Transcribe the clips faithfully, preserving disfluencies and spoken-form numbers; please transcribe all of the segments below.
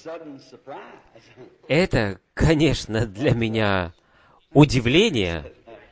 Это, конечно, для меня удивление,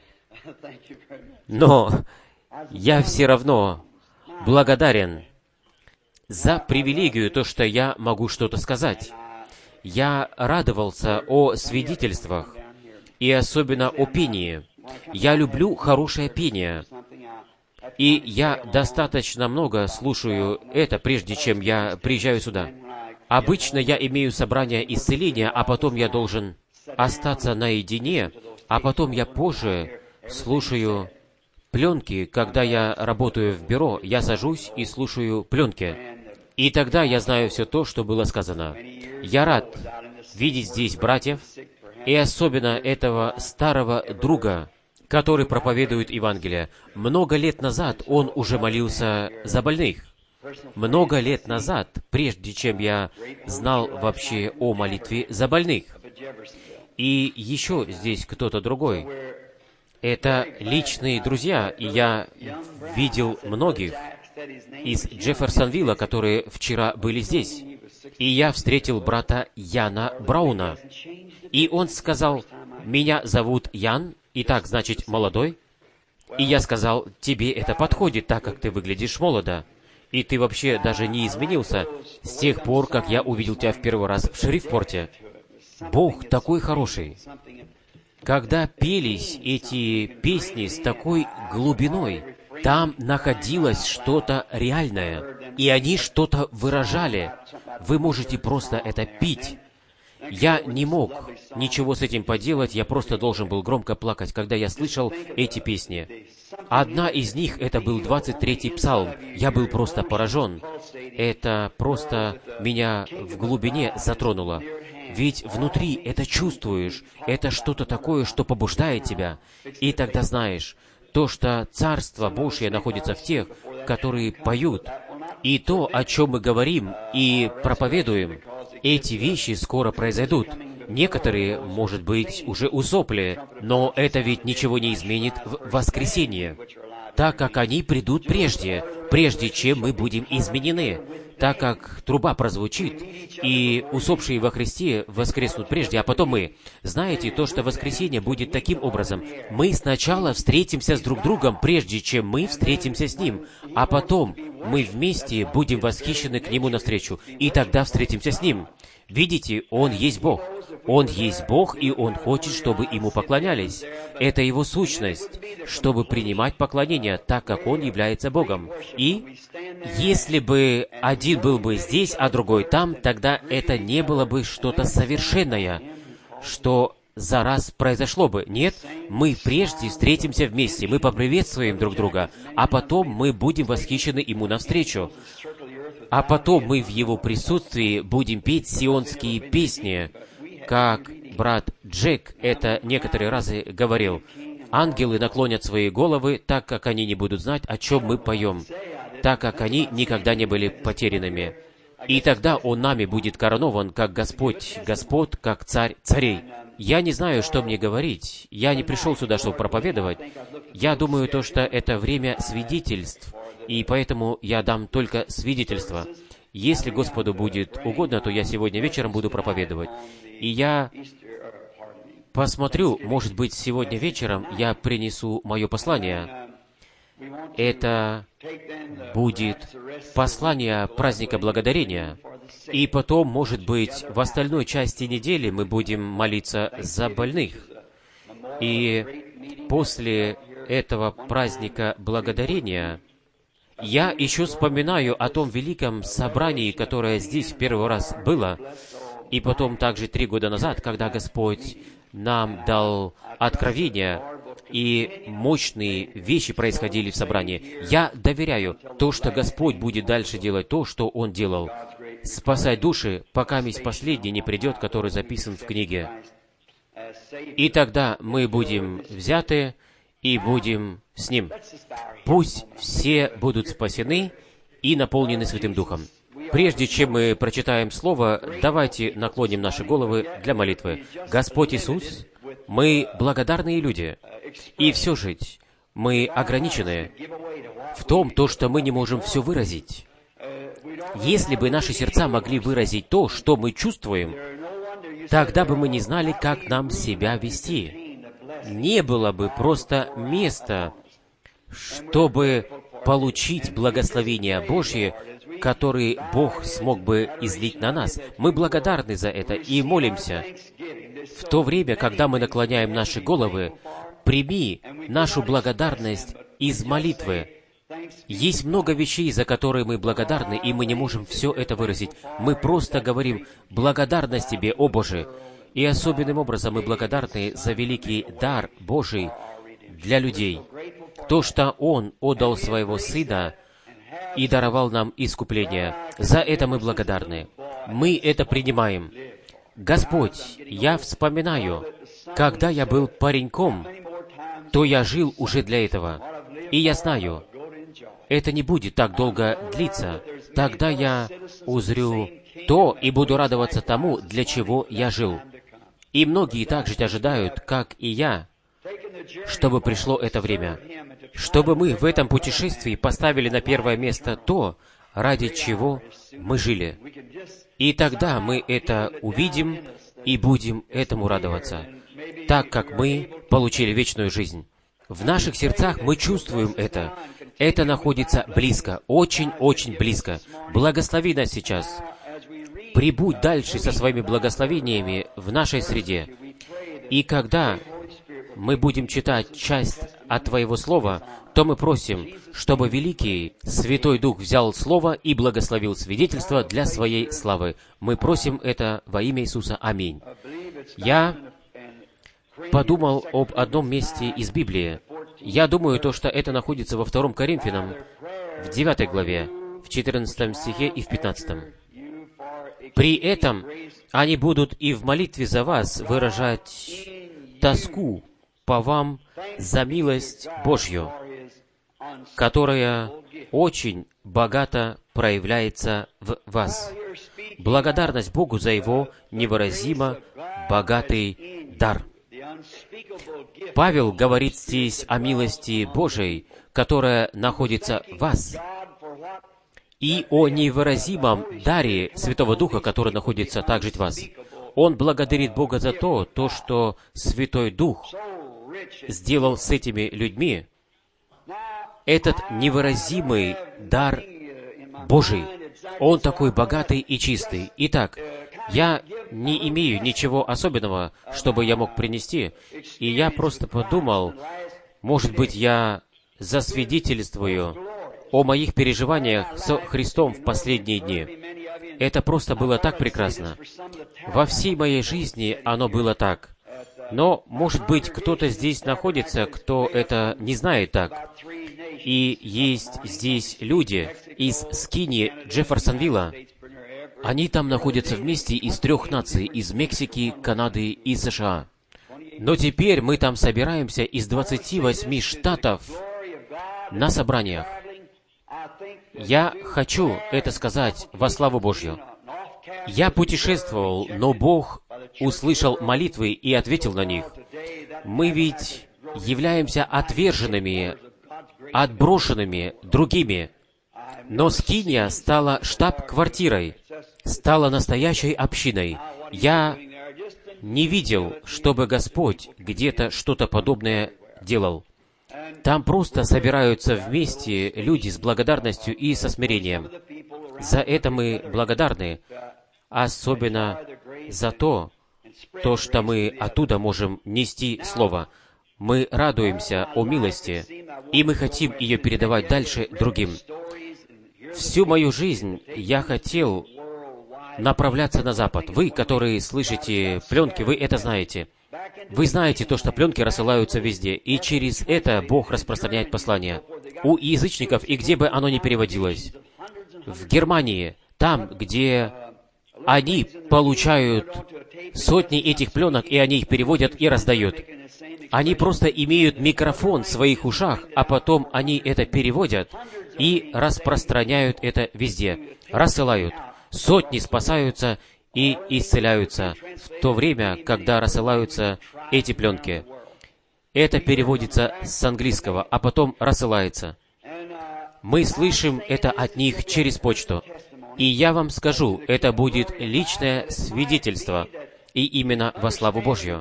но я все равно благодарен за привилегию, то, что я могу что-то сказать. Я радовался о свидетельствах, и особенно о пении. Я люблю хорошее пение, и я достаточно много слушаю это, прежде чем я приезжаю сюда. Обычно я имею собрание исцеления, а потом я должен остаться наедине, а потом я позже слушаю пленки. Когда я работаю в бюро, я сажусь и слушаю пленки. И тогда я знаю все то, что было сказано. Я рад видеть здесь братьев, и особенно этого старого друга, который проповедует Евангелие. Много лет назад он уже молился за больных. Много лет назад, прежде чем я знал вообще о молитве за больных. И еще здесь кто-то другой. Это личные друзья, и я видел многих из Джефферсонвилла, которые вчера были здесь. И я встретил брата Яна Брауна. И он сказал: «Меня зовут Ян, и так, значит, молодой». И я сказал: «Тебе это подходит, так как ты выглядишь молодо. И ты вообще даже не изменился с тех пор, как я увидел тебя в первый раз в Шерифпорте». Бог такой хороший. Когда пелись эти песни с такой глубиной, там находилось что-то реальное, и они что-то выражали. Вы можете просто это пить. Я не мог ничего с этим поделать, я просто должен был громко плакать, когда я слышал эти песни. Одна из них, это был двадцать третий псалм. Я был просто поражен. Это просто меня в глубине затронуло. Ведь внутри это чувствуешь, это что-то такое, что побуждает тебя. И тогда знаешь, то, что Царство Божье находится в тех, которые поют. И то, о чем мы говорим и проповедуем, эти вещи скоро произойдут. Некоторые, может быть, уже усопли, но это ведь ничего не изменит в воскресенье, так как они придут прежде, прежде чем мы будем изменены, так как труба прозвучит, и усопшие во Христе воскреснут прежде, а потом мы. Знаете, то, что воскресенье будет таким образом. Мы сначала встретимся с друг другом, прежде чем мы встретимся с Ним, а потом мы вместе будем восхищены к Нему навстречу, и тогда встретимся с Ним. Видите, Он есть Бог. Он есть Бог, и Он хочет, чтобы Ему поклонялись. Это Его сущность, чтобы принимать поклонение, так как Он является Богом. И если бы один был бы здесь, а другой там, тогда это не было бы что-то совершенное, что за раз произошло бы. Нет, мы прежде встретимся вместе, мы поприветствуем друг друга, а потом мы будем восхищены Ему навстречу. А потом мы в Его присутствии будем петь сионские песни, как брат Джек это некоторые разы говорил. Ангелы наклонят свои головы, так как они не будут знать, о чем мы поем, так как они никогда не были потерянными. И тогда Он нами будет коронован, как Господь, Господь, как Царь царей. Я не знаю, что мне говорить. Я не пришел сюда, чтобы проповедовать. Я думаю, то, что это время свидетельств, и поэтому я дам только свидетельства. Если Господу будет угодно, то я сегодня вечером буду проповедовать. И я посмотрю, может быть, сегодня вечером я принесу мое послание. Это будет послание праздника Благодарения. И потом, может быть, в остальной части недели мы будем молиться за больных. И после этого праздника Благодарения я еще вспоминаю о том великом собрании, которое здесь в первый раз было, и потом также три года назад, когда Господь нам дал откровение, и мощные вещи происходили в собрании. Я доверяю то, что Господь будет дальше делать то, что Он делал. Спасать души, пока месть последний не придет, который записан в книге. И тогда мы будем взяты и будем с Ним. Пусть все будут спасены и наполнены Святым Духом. Прежде чем мы прочитаем Слово, давайте наклоним наши головы для молитвы. Господь Иисус, мы благодарные люди, и все же мы ограничены в том, то, что мы не можем все выразить. Если бы наши сердца могли выразить то, что мы чувствуем, тогда бы мы не знали, как нам себя вести. Не было бы просто места, чтобы получить благословение Божье, которые Бог смог бы излить на нас. Мы благодарны за это и молимся. В то время, когда мы наклоняем наши головы, прими нашу благодарность из молитвы. Есть много вещей, за которые мы благодарны, и мы не можем все это выразить. Мы просто говорим «благодарность Тебе, о Боже!» И особенным образом мы благодарны за великий дар Божий для людей. То, что Он отдал Своего Сына и даровал нам искупление. За это мы благодарны. Мы это принимаем. Господь, я вспоминаю, когда я был пареньком, то я жил уже для этого. И я знаю, это не будет так долго длиться. Тогда я узрю то и буду радоваться тому, для чего я жил. И многие также ожидают, как и я, чтобы пришло это время, чтобы мы в этом путешествии поставили на первое место то, ради чего мы жили. И тогда мы это увидим и будем этому радоваться, так как мы получили вечную жизнь. В наших сердцах мы чувствуем это. Это находится близко, очень-очень близко. Благослови нас сейчас. Прибудь дальше со своими благословениями в нашей среде. И когда мы будем читать часть от Твоего Слова, то мы просим, чтобы Великий Святой Дух взял Слово и благословил свидетельство для Своей славы. Мы просим это во имя Иисуса. Аминь. Я подумал об одном месте из Библии. Я думаю, то, что это находится во втором Коринфянам, в девятой главе, в четырнадцатом стихе и в пятнадцатом. «При этом они будут и в молитве за вас выражать тоску по вам за милость Божью, которая очень богато проявляется в вас. Благодарность Богу за Его невыразимо богатый дар». Павел говорит здесь о милости Божией, которая находится в вас, и о невыразимом даре Святого Духа, который находится также в вас. Он благодарит Бога за то, то, что Святой Дух сделал с этими людьми. Этот невыразимый дар Божий, он такой богатый и чистый. Итак, я не имею ничего особенного, чтобы я мог принести, и я просто подумал, может быть, я засвидетельствую о моих переживаниях со Христом в последние дни. Это просто было так прекрасно. Во всей моей жизни оно было так. Но, может быть, кто-то здесь находится, кто это не знает так. И есть здесь люди из Скинии Джефферсонвилла. Они там находятся вместе из трех наций, из Мексики, Канады и США. Но теперь мы там собираемся из двадцати восьми штатов на собраниях. Я хочу это сказать во славу Божью. Я путешествовал, но Бог услышал молитвы и ответил на них. Мы ведь являемся отверженными, отброшенными другими. Но Скиния стала штаб-квартирой, стала настоящей общиной. Я не видел, чтобы Господь где-то что-то подобное делал. Там просто собираются вместе люди с благодарностью и со смирением. За это мы благодарны, особенно за то, то, что мы оттуда можем нести Слово. Мы радуемся о милости, и мы хотим ее передавать дальше другим. Всю мою жизнь я хотел направляться на Запад. Вы, которые слышите пленки, вы это знаете. Вы знаете то, что пленки рассылаются везде, и через это Бог распространяет послание. У язычников, и где бы оно ни переводилось. В Германии, там, где они получают сотни этих пленок, и они их переводят и раздают. Они просто имеют микрофон в своих ушах, а потом они это переводят и распространяют это везде, рассылают. Сотни спасаются и исцеляются в то время, когда рассылаются эти пленки. Это переводится с английского, а потом рассылается. Мы слышим это от них через почту. И я вам скажу, это будет личное свидетельство, и именно во славу Божью.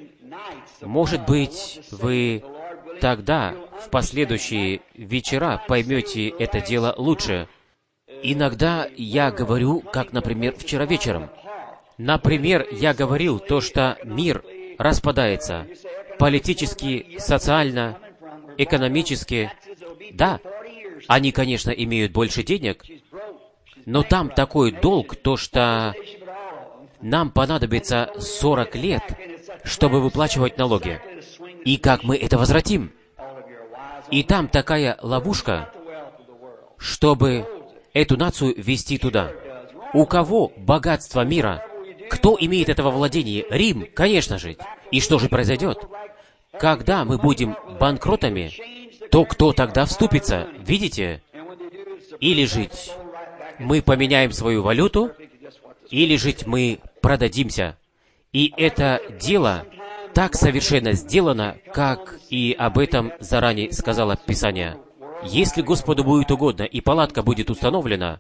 Может быть, вы тогда, в последующие вечера, поймете это дело лучше. Иногда я говорю, как, например, вчера вечером. Например, я говорил то, что мир распадается политически, социально, экономически. Да, они, конечно, имеют больше денег, но там такой долг, то, что нам понадобится сорок лет, чтобы выплачивать налоги. И как мы это возвратим? И там такая ловушка, чтобы эту нацию вести туда. У кого богатство мира? Кто имеет это во владении? Рим, конечно же. И что же произойдет? Когда мы будем банкротами, то кто тогда вступится? Видите? Или жить мы поменяем свою валюту, или жить мы продадимся. И это дело так совершенно сделано, как и об этом заранее сказало Писание. Если Господу будет угодно, и палатка будет установлена,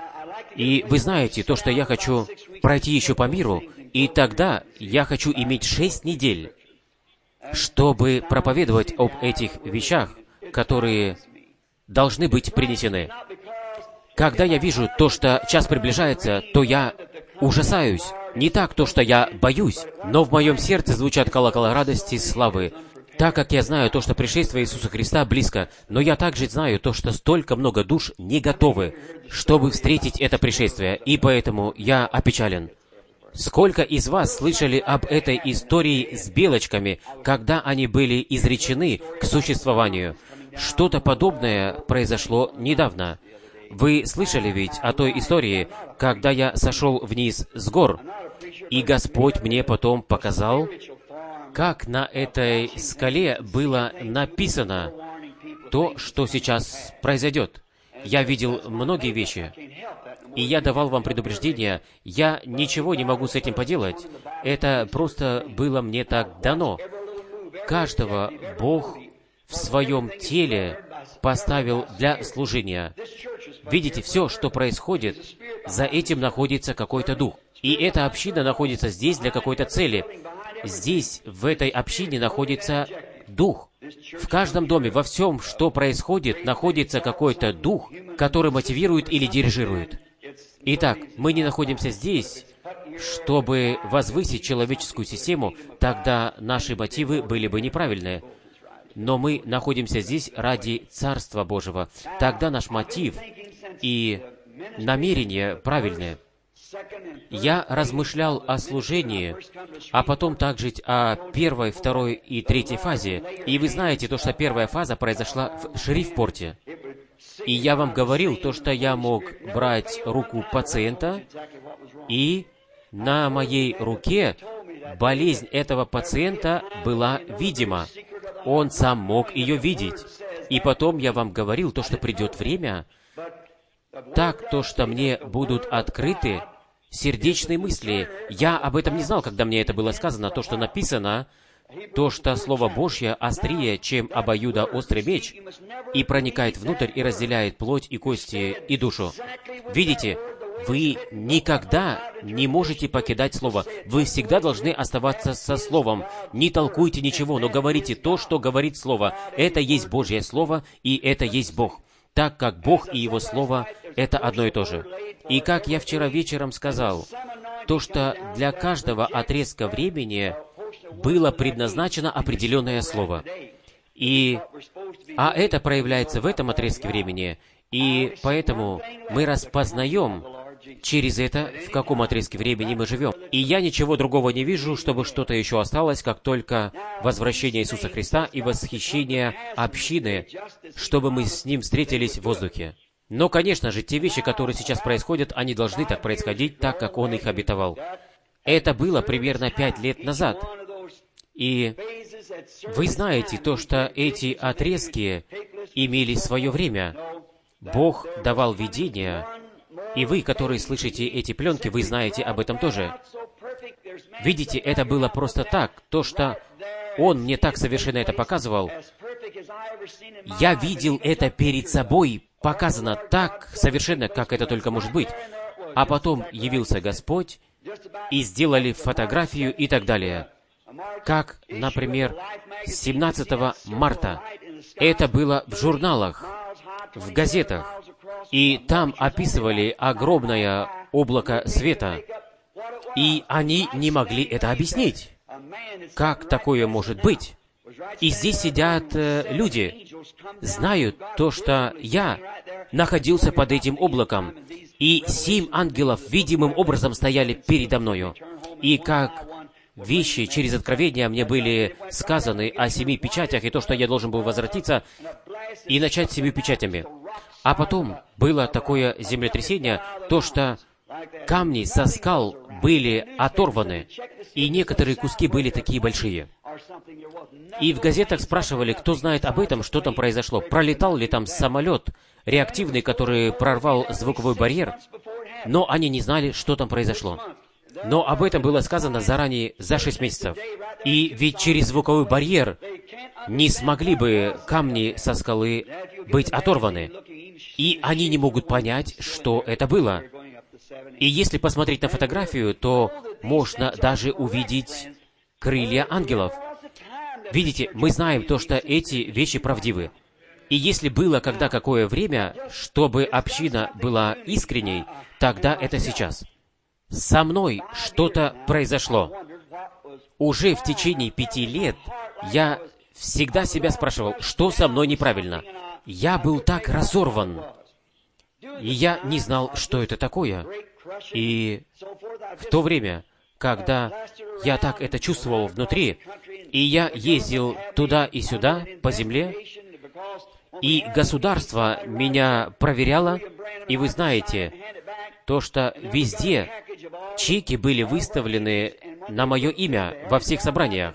и вы знаете, то, что я хочу пройти еще по миру, и тогда я хочу иметь шесть недель, чтобы проповедовать об этих вещах, которые должны быть принесены. Когда я вижу то, что час приближается, то я ужасаюсь. Не так то, что я боюсь, но в моем сердце звучат колокола радости и славы, так как я знаю то, что пришествие Иисуса Христа близко, но я также знаю то, что столько много душ не готовы, чтобы встретить это пришествие, и поэтому я опечален. Сколько из вас слышали об этой истории с белочками, когда они были изречены к существованию? Что-то подобное произошло недавно. Вы слышали ведь о той истории, когда я сошел вниз с гор, и Господь мне потом показал, как на этой скале было написано то, что сейчас произойдет. Я видел многие вещи, и я давал вам предупреждение, я ничего не могу с этим поделать. Это просто было мне так дано. Каждого Бог в своем теле поставил для служения. Видите, все, что происходит, за этим находится какой-то дух. И эта община находится здесь для какой-то цели. Здесь, в этой общине, находится дух. В каждом доме, во всем, что происходит, находится какой-то дух, который мотивирует или дирижирует. Итак, мы не находимся здесь, чтобы возвысить человеческую систему, тогда наши мотивы были бы неправильные. Но мы находимся здесь ради Царства Божьего. Тогда наш мотив и намерение правильные. Я размышлял о служении, а потом также о первой, второй и третьей фазе. И вы знаете, то, что первая фаза произошла в Шрифпорте. И я вам говорил то, что я мог брать руку пациента, и на моей руке болезнь этого пациента была видима. Он сам мог ее видеть. И потом я вам говорил то, что придет время, так то, что мне будут открыты сердечные мысли. Я об этом не знал, когда мне это было сказано. То, что написано, то, что Слово Божье острее, чем обоюдоострый меч, и проникает внутрь и разделяет плоть и кости и душу. Видите, вы никогда не можете покидать Слово. Вы всегда должны оставаться со Словом. Не толкуйте ничего, но говорите то, что говорит Слово. Это есть Божье Слово, и это есть Бог. Так как Бог и Его Слово — это одно и то же. И как я вчера вечером сказал, то, что для каждого отрезка времени было предназначено определенное слово. И, а это проявляется в этом отрезке времени, и поэтому мы распознаем через это, в каком отрезке времени мы живем. И я ничего другого не вижу, чтобы что-то еще осталось, как только возвращение Иисуса Христа и восхищение общины, чтобы мы с Ним встретились в воздухе. Но, конечно же, те вещи, которые сейчас происходят, они должны так происходить, так, как Он их обетовал. Это было примерно пять лет назад. И вы знаете то, что эти отрезки имели свое время. Бог давал видения, и вы, которые слышите эти пленки, вы знаете об этом тоже. Видите, это было просто так. То, что Он мне так совершенно это показывал, я видел это перед собой, показано так совершенно, как это только может быть. а потом явился Господь, и сделали фотографию и так далее. Как, например, семнадцатого марта. Это было в журналах, в газетах, и там описывали огромное облако света, и они не могли это объяснить. Как такое может быть? И здесь сидят э, люди, знают то, что я находился под этим облаком, и семь ангелов видимым образом стояли передо мною. И как вещи через откровение мне были сказаны о семи печатях, и то, что я должен был возвратиться и начать с семи печатями. А потом было такое землетрясение, то, что камни со скал были оторваны, и некоторые куски были такие большие. И в газетах спрашивали, кто знает об этом, что там произошло. Пролетал ли там самолет реактивный, который прорвал звуковой барьер, но они не знали, что там произошло. Но об этом было сказано заранее, за шесть месяцев. И ведь через звуковой барьер не смогли бы камни со скалы быть оторваны. И они не могут понять, что это было. И если посмотреть на фотографию, то можно даже увидеть крылья ангелов. Видите, мы знаем то, что эти вещи правдивы. И если было когда какое время, чтобы община была искренней, тогда это сейчас. Со мной что-то произошло. Уже в течение пяти лет я всегда себя спрашивал, что со мной неправильно. Я был так разорван, и я не знал, что это такое. И в то время, когда я так это чувствовал внутри, и я ездил туда и сюда по земле, и государство меня проверяло, и вы знаете, то, что везде чеки были выставлены на мое имя во всех собраниях.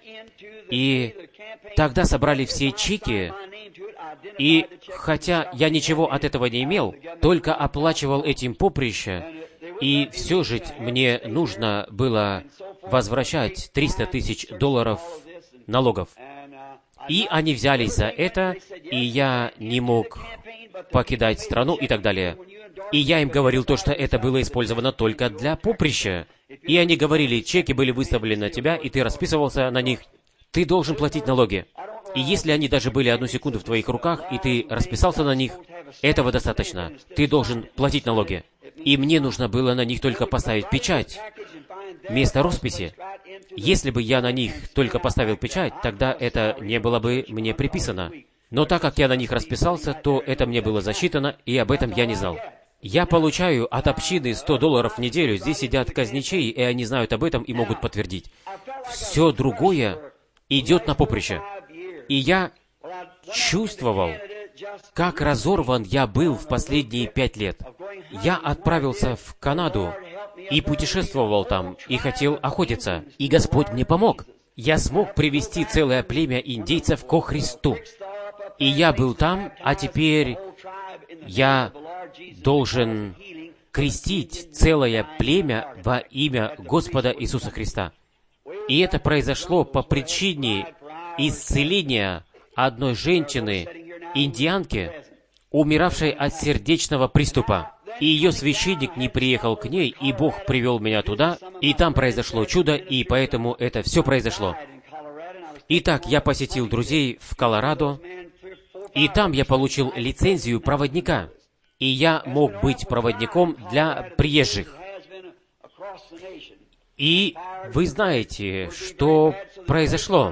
И тогда собрали все чеки, и хотя я ничего от этого не имел, только оплачивал этим поприще, и все же мне нужно было возвращать триста тысяч долларов налогов. И они взялись за это, и я не мог покидать страну и так далее. И я им говорил то, что это было использовано только для поприща. И они говорили, чеки были выставлены на тебя, и ты расписывался на них. Ты должен платить налоги. И если они даже были одну секунду в твоих руках, и ты расписался на них, этого достаточно. Ты должен платить налоги. И мне нужно было на них только поставить печать вместо росписи. Если бы я на них только поставил печать, тогда это не было бы мне приписано. Но так как я на них расписался, то это мне было засчитано, и об этом я не знал. Я получаю от общины сто долларов в неделю, здесь сидят казначеи, и они знают об этом и могут подтвердить. Все другое идет на поприще. И я чувствовал, как разорван я был в последние пять лет. Я отправился в Канаду и путешествовал там, и хотел охотиться. И Господь мне помог. Я смог привести целое племя индейцев ко Христу. И я был там, а теперь я должен крестить целое племя во имя Господа Иисуса Христа. И это произошло по причине исцеления одной женщины, индианки, умиравшей от сердечного приступа. И ее священник не приехал к ней, и Бог привел меня туда, и там произошло чудо, и поэтому это все произошло. Итак, я посетил друзей в Колорадо, и там я получил лицензию проводника, и я мог быть проводником для приезжих. И вы знаете, что произошло.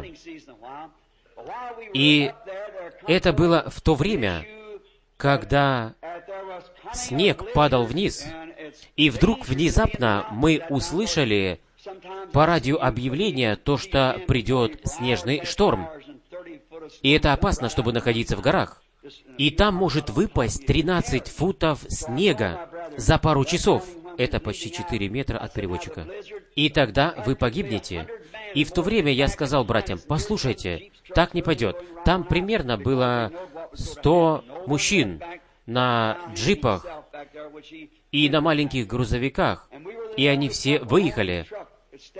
И это было в то время, когда снег падал вниз, и вдруг внезапно мы услышали по радио объявление то, что придет снежный шторм. И это опасно, чтобы находиться в горах. И там может выпасть тринадцать футов снега за пару часов. Это почти четыре метра от переводчика. И тогда вы погибнете. И в то время я сказал братьям, послушайте, так не пойдет. Там примерно было сто мужчин на джипах и на маленьких грузовиках. И они все выехали.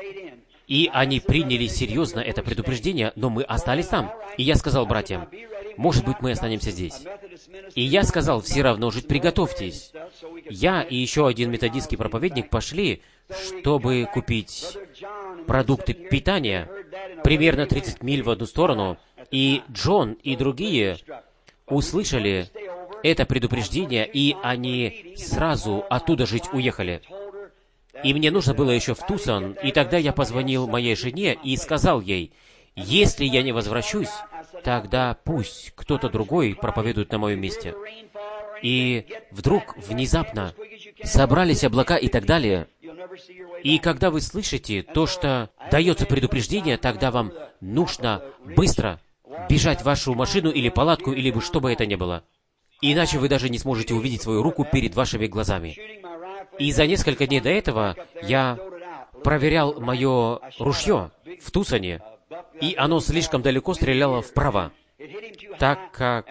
И они приняли серьезно это предупреждение, но мы остались там. И я сказал братьям, может быть, мы останемся здесь. И я сказал, все равно жить приготовьтесь. Я и еще один методистский проповедник пошли, чтобы купить продукты питания, примерно тридцать миль в одну сторону, и Джон и другие услышали это предупреждение, и они сразу оттуда жить уехали. И мне нужно было еще в Тусон, и тогда я позвонил моей жене и сказал ей, если я не возвращусь, тогда пусть кто-то другой проповедует на моем месте. И вдруг, внезапно, собрались облака и так далее. И когда вы слышите то, что дается предупреждение, тогда вам нужно быстро бежать в вашу машину или палатку, или бы что бы это ни было. Иначе вы даже не сможете увидеть свою руку перед вашими глазами. И за несколько дней до этого я проверял мое ружье в Тусоне, и оно слишком далеко стреляло вправо, так как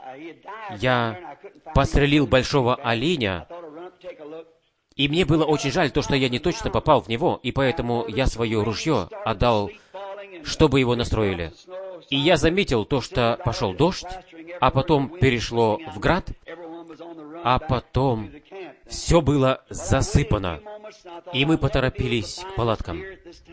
я пострелил большого оленя, и мне было очень жаль то, что я не точно попал в него, и поэтому я свое ружье отдал, чтобы его настроили. И я заметил то, что пошел дождь, а потом перешло в град, а потом все было засыпано, и мы поторопились к палаткам.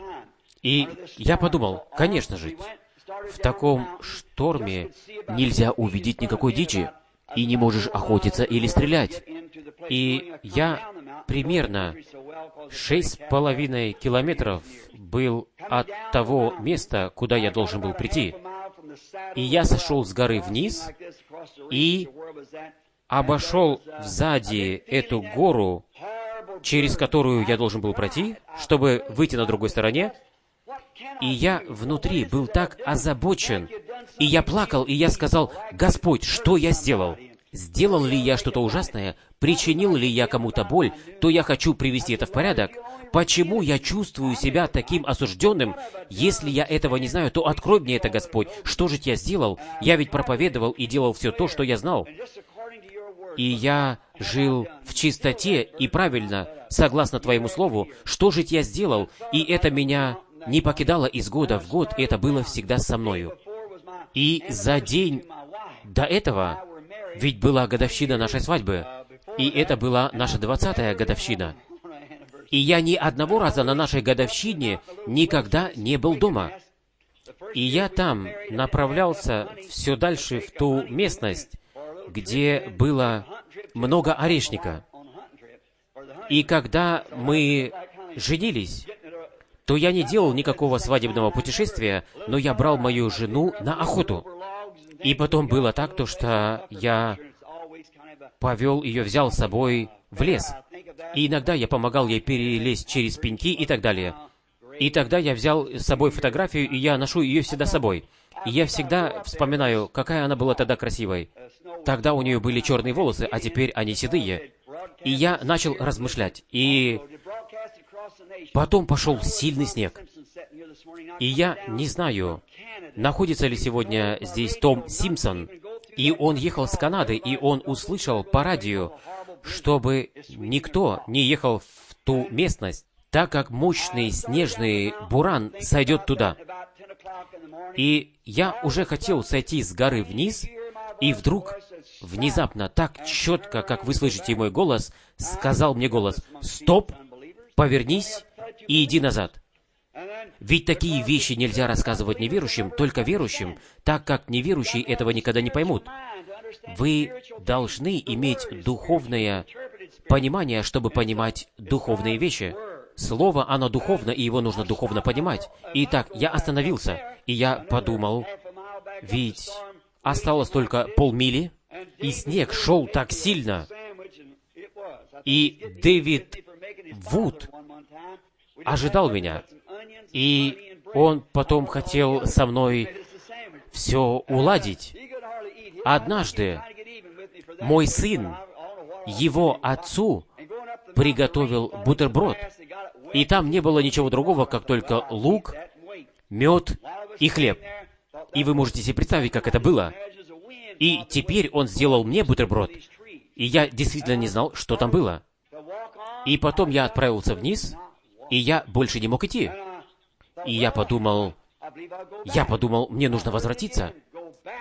И я подумал, конечно же, в таком шторме нельзя увидеть никакой дичи, и не можешь охотиться или стрелять. И я примерно шесть с половиной километров был от того места, куда я должен был прийти. И я сошел с горы вниз и обошел сзади эту гору, через которую я должен был пройти, чтобы выйти на другой стороне. И я внутри был так озабочен, и я плакал, и я сказал, «Господь, что я сделал? Сделал ли я что-то ужасное? Причинил ли я кому-то боль? То я хочу привести это в порядок. Почему я чувствую себя таким осужденным? Если я этого не знаю, то открой мне это, Господь. Что же я сделал? Я ведь проповедовал и делал все то, что я знал. И я жил в чистоте и правильно, согласно Твоему Слову. Что же я сделал? И это меня не покидало из года в год, и это было всегда со мною. И за день до этого, ведь была годовщина нашей свадьбы, и это была наша двадцатая годовщина. И я ни одного раза на нашей годовщине никогда не был дома. И я там направлялся все дальше в ту местность, где было много орешника. И когда мы женились, то я не делал никакого свадебного путешествия, но я брал мою жену на охоту. И потом было так, то, что я повел ее, взял с собой в лес. И иногда я помогал ей перелезть через пеньки и так далее. И тогда я взял с собой фотографию, и я ношу ее всегда с собой. И я всегда вспоминаю, какая она была тогда красивой. Тогда у нее были черные волосы, а теперь они седые. И я начал размышлять. И потом пошел сильный снег. И я не знаю, находится ли сегодня здесь Том Симпсон. И он ехал с Канады, и он услышал по радио, чтобы никто не ехал в ту местность, так как мощный снежный буран сойдет туда. И я уже хотел сойти с горы вниз, и вдруг, внезапно, так четко, как вы слышите мой голос, сказал мне голос: «Стоп, повернись и иди назад». Ведь такие вещи нельзя рассказывать неверующим, только верующим, так как неверующие этого никогда не поймут. Вы должны иметь духовное понимание, чтобы понимать духовные вещи. Слово, оно духовно, и его нужно духовно понимать. Итак, я остановился, и я подумал, ведь осталось только полмили, и снег шел так сильно. И Дэвид Вуд ожидал меня, и он потом хотел со мной все уладить. Однажды мой сын, его отцу, приготовил бутерброд, и там не было ничего другого, как только лук, мед и хлеб. И вы можете себе представить, как это было. И теперь он сделал мне бутерброд, и я действительно не знал, что там было. И потом я отправился вниз, и я больше не мог идти. И я подумал, я подумал, мне нужно возвратиться.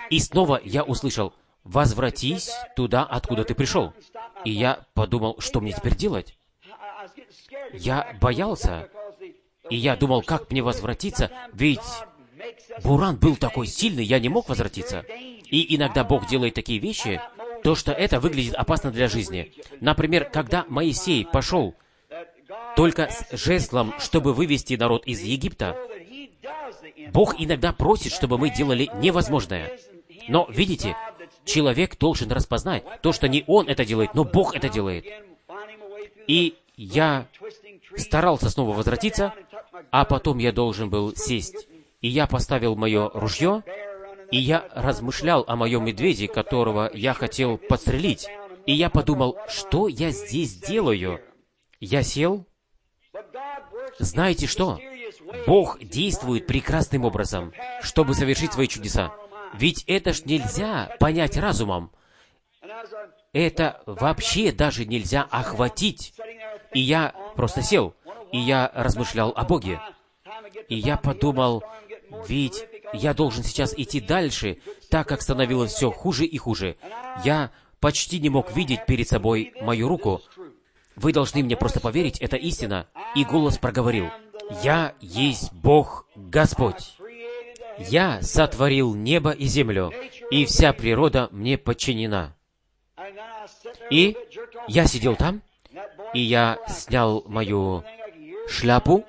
И снова я услышал: «Возвратись туда, откуда ты пришел». И я подумал, что мне теперь делать? Я боялся. И я думал, как мне возвратиться, ведь буран был такой сильный, я не мог возвратиться. И иногда Бог делает такие вещи, то, что это выглядит опасно для жизни. Например, когда Моисей пошел только с жезлом, чтобы вывести народ из Египта, Бог иногда просит, чтобы мы делали невозможное. Но, видите, человек должен распознать то, что не он это делает, но Бог это делает. И я старался снова возвратиться, а потом я должен был сесть. И я поставил мое ружье, и я размышлял о моем медведе, которого я хотел подстрелить. И я подумал, что я здесь делаю? Я сел. Знаете что? Бог действует прекрасным образом, чтобы совершить свои чудеса. Ведь это ж нельзя понять разумом. Это вообще даже нельзя охватить. И я просто сел, и я размышлял о Боге. И я подумал, ведь я должен сейчас идти дальше, так как становилось все хуже и хуже. Я почти не мог видеть перед собой мою руку. Вы должны мне просто поверить, это истина. И голос проговорил: «Я есть Бог Господь. Я сотворил небо и землю, и вся природа мне подчинена». И я сидел там, и я снял мою шляпу,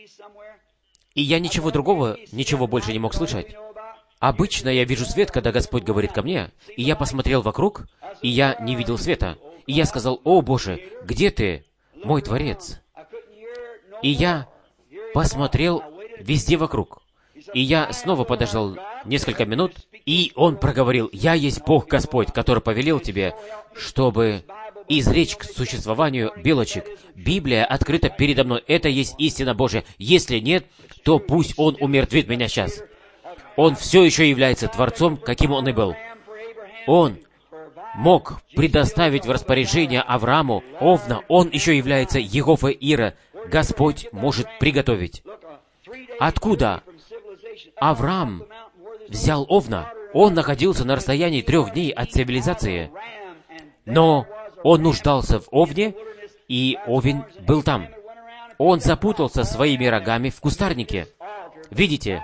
и я ничего другого, ничего больше не мог слышать. Обычно я вижу свет, когда Господь говорит ко мне, и я посмотрел вокруг, и я не видел света. И я сказал: «О, Боже, где Ты, мой Творец?» И я посмотрел везде вокруг. И я снова подождал несколько минут, и Он проговорил: «Я есть Бог Господь, который повелел тебе, чтобы изречь к существованию белочек. Библия открыта передо мной. Это есть истина Божья. Если нет, то пусть Он умертвит меня сейчас». Он все еще является Творцом, каким Он и был. Он мог предоставить в распоряжение Аврааму овна. Он еще является Егова Ира. Господь может приготовить. Откуда Авраам взял овна? Он находился на расстоянии трех дней от цивилизации. Но он нуждался в овне, и овен был там. Он запутался своими рогами в кустарнике. Видите?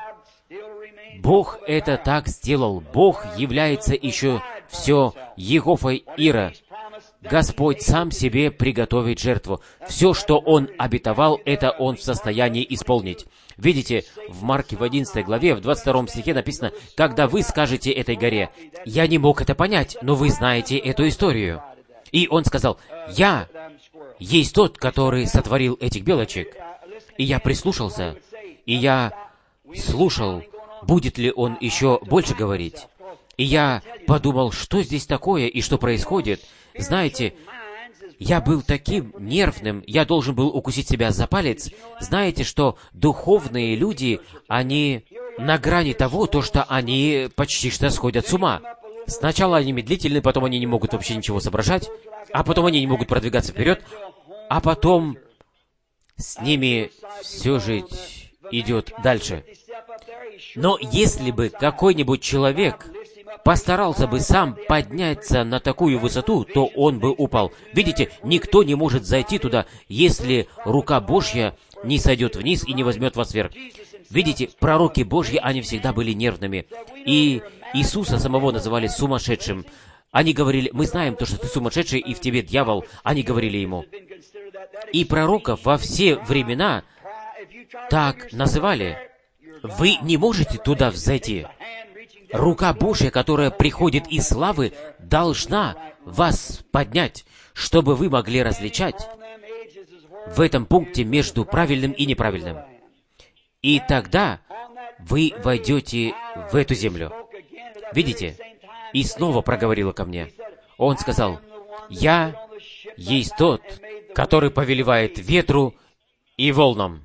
Бог это так сделал. Бог является еще все Еговой Ира. Господь сам себе приготовит жертву. Все, что Он обетовал, это Он в состоянии исполнить. Видите, в Марке в одиннадцатой главе, в двадцать втором стихе написано: «Когда вы скажете этой горе, я не мог это понять, но вы знаете эту историю». И Он сказал: «Я есть тот, который сотворил этих белочек». И я прислушался, и я слушал, будет ли Он еще больше говорить. И я подумал, что здесь такое и что происходит. Знаете, я был таким нервным, я должен был укусить себя за палец. Знаете, что духовные люди, они на грани того, то, что они почти что сходят с ума. Сначала они медлительны, потом они не могут вообще ничего соображать, а потом они не могут продвигаться вперед, а потом с ними все же идет дальше. Но если бы какой-нибудь человек постарался бы сам подняться на такую высоту, то он бы упал. Видите, никто не может зайти туда, если рука Божья не сойдет вниз и не возьмет вас вверх. Видите, пророки Божьи, они всегда были нервными. И Иисуса самого называли сумасшедшим. Они говорили: «Мы знаем то, что ты сумасшедший, и в тебе дьявол». Они говорили ему. И пророков во все времена так называли. Вы не можете туда взойти. Рука Божья, которая приходит из славы, должна вас поднять, чтобы вы могли различать в этом пункте между правильным и неправильным. И тогда вы войдете в эту землю. Видите? И снова проговорила ко мне. Он сказал: «Я есть тот, который повелевает ветру и волнам.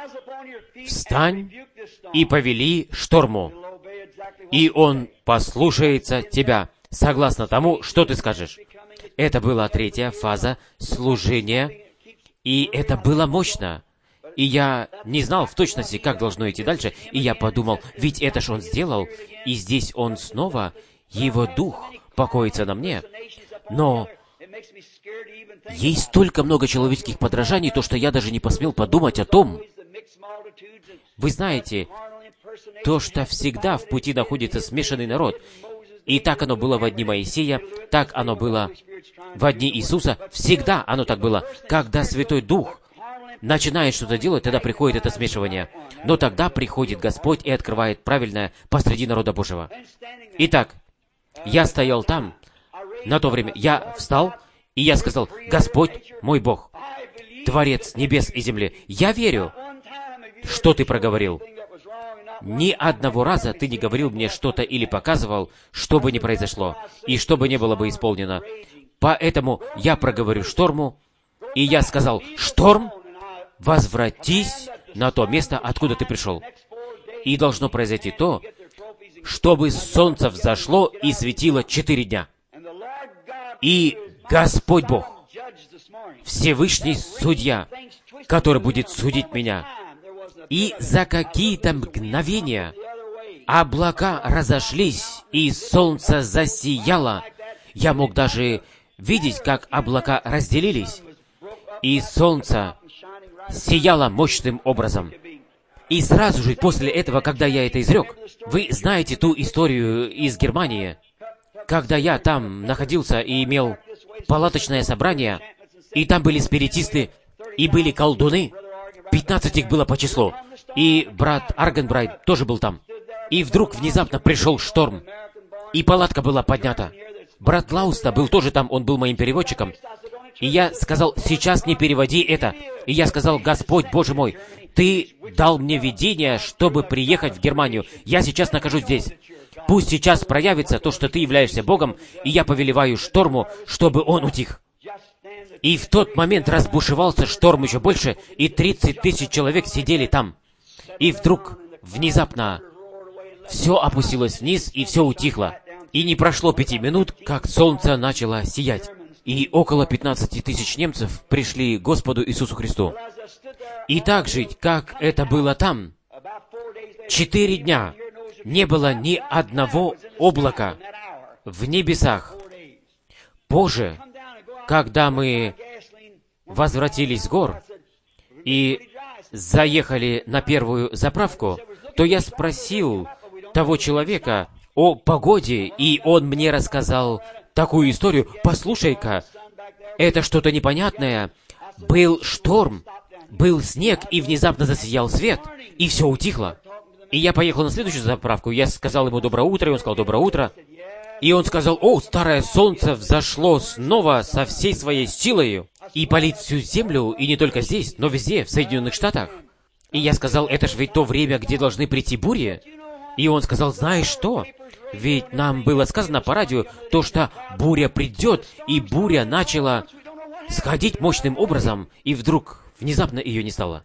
Встань и повели шторму, и он послушается тебя, согласно тому, что ты скажешь». Это была третья фаза служения, и это было мощно. И я не знал в точности, как должно идти дальше. И я подумал, ведь это ж Он сделал, и здесь Он снова, Его Дух покоится на мне. Но есть столько много человеческих подражаний, то, что я даже не посмел подумать о том. Вы знаете, то, что всегда в пути находится смешанный народ. И так оно было в дни Моисея, так оно было в дни Иисуса. Всегда оно так было. Когда Святой Дух начинает что-то делать, тогда приходит это смешивание. Но тогда приходит Господь и открывает правильное посреди народа Божьего. Итак, я стоял там, на то время я встал, и я сказал: «Господь мой Бог, Творец небес и земли, я верю, что Ты проговорил. Ни одного раза Ты не говорил мне что-то или показывал, что бы ни произошло, и что бы не было бы исполнено. Поэтому я проговорю шторму, и я сказал: шторм, возвратись на то место, откуда ты пришел. И должно произойти то, чтобы солнце взошло и светило четыре дня. И Господь Бог, Всевышний Судья, который будет судить меня, и за какие-то мгновения облака разошлись, и солнце засияло. Я мог даже видеть, как облака разделились, и солнце сияло мощным образом. И сразу же после этого, когда я это изрек, вы знаете ту историю из Германии, когда я там находился и имел палаточное собрание, и там были спиритисты, и были колдуны, пятнадцать их было по числу, и брат Аргенбрайт тоже был там. И вдруг внезапно пришел шторм, и палатка была поднята. Брат Лауста был тоже там, он был моим переводчиком. И я сказал: сейчас не переводи это. И я сказал: Господь, Боже мой, Ты дал мне видение, чтобы приехать в Германию. Я сейчас нахожусь здесь. Пусть сейчас проявится то, что Ты являешься Богом, и я повелеваю шторму, чтобы он утих. И в тот момент разбушевался шторм еще больше, и тридцать тысяч человек сидели там. И вдруг, внезапно, все опустилось вниз, и все утихло. И не прошло пяти минут, как солнце начало сиять. И около пятнадцати тысяч немцев пришли к Господу Иисусу Христу. И так же, как это было там, четыре дня не было ни одного облака в небесах. Позже, когда мы возвратились с гор и заехали на первую заправку, то я спросил того человека о погоде, и он мне рассказал такую историю. Послушай-ка, это что-то непонятное. Был шторм, был снег, и внезапно засиял свет, и все утихло. И я поехал на следующую заправку, я сказал ему доброе утро, и он сказал доброе утро. И он сказал: о, старое солнце взошло снова со всей своей силой и палит всю землю, и не только здесь, но везде, в Соединенных Штатах. И я сказал: это же ведь то время, где должны прийти бури. И он сказал: знаешь что? Ведь нам было сказано по радио, то, что буря придет, и буря начала сходить мощным образом, и вдруг, внезапно ее не стало.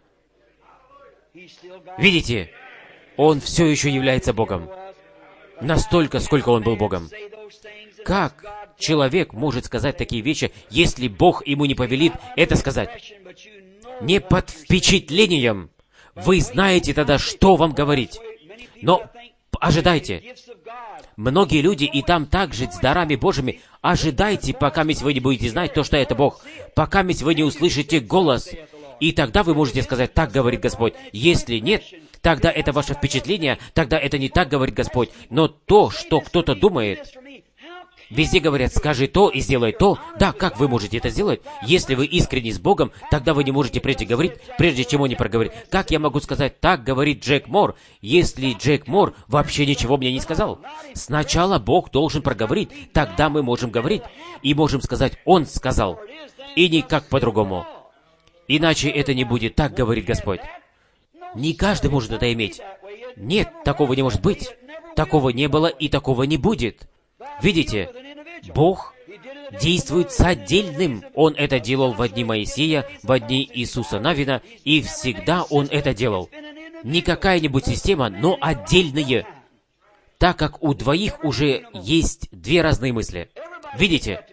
Видите, он все еще является Богом. Настолько, сколько он был Богом. Как человек может сказать такие вещи, если Бог ему не повелит это сказать? Не под впечатлением. Вы знаете тогда, что вам говорить. Но ожидайте. Многие люди и там также с дарами Божьими. Ожидайте, пока вы не будете знать то, что это Бог. Пока вы не услышите голос. И тогда вы можете сказать: так говорит Господь. Если нет, тогда это ваше впечатление, тогда это не так говорит Господь. Но то, что кто-то думает, везде говорят: скажи то и сделай то. Да, как вы можете это сделать? Если вы искренне с Богом, тогда вы не можете прежде говорить, прежде чем Он не проговорит. Как я могу сказать: так говорит Джек Мор, если Джек Мор вообще ничего мне не сказал? Сначала Бог должен проговорить, тогда мы можем говорить. И можем сказать: Он сказал. И никак по-другому. Иначе это не будет, так говорит Господь. Не каждый может это иметь. Нет, такого не может быть. Такого не было и такого не будет. Видите, Бог действует с отдельным. Он это делал в дни Моисея, в дни Иисуса Навина, и всегда Он это делал. Не какая-нибудь система, но отдельные. Так как у двоих уже есть две разные мысли. Видите?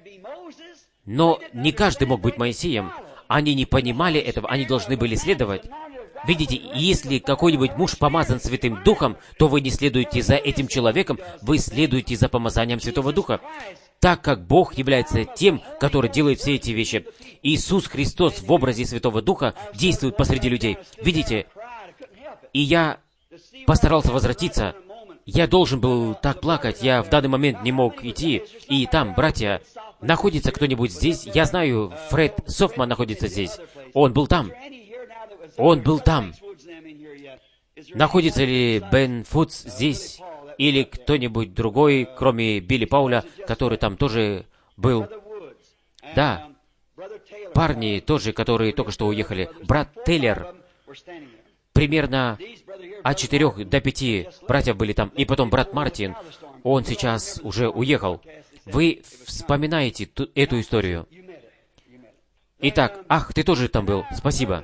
Но не каждый мог быть Моисеем. Они не понимали этого, они должны были следовать. Видите, если какой-нибудь муж помазан Святым Духом, то вы не следуете за этим человеком, вы следуете за помазанием Святого Духа, так как Бог является тем, который делает все эти вещи. Иисус Христос в образе Святого Духа действует посреди людей. Видите, и я постарался возвратиться. Я должен был так плакать, я в данный момент не мог идти. И там, братья, находится кто-нибудь здесь? Я знаю, Фред Софман находится здесь. Он был там. Он был там. Находится ли Бен Фудс здесь? Или кто-нибудь другой, кроме Билли Пауля, который там тоже был? Да. Парни тоже, которые только что уехали. Брат Тейлор. Примерно от четырех до пяти братьев были там. И потом брат Мартин. Он сейчас уже уехал. Вы вспоминаете ту, эту историю. Итак, ах, ты тоже там был. Спасибо.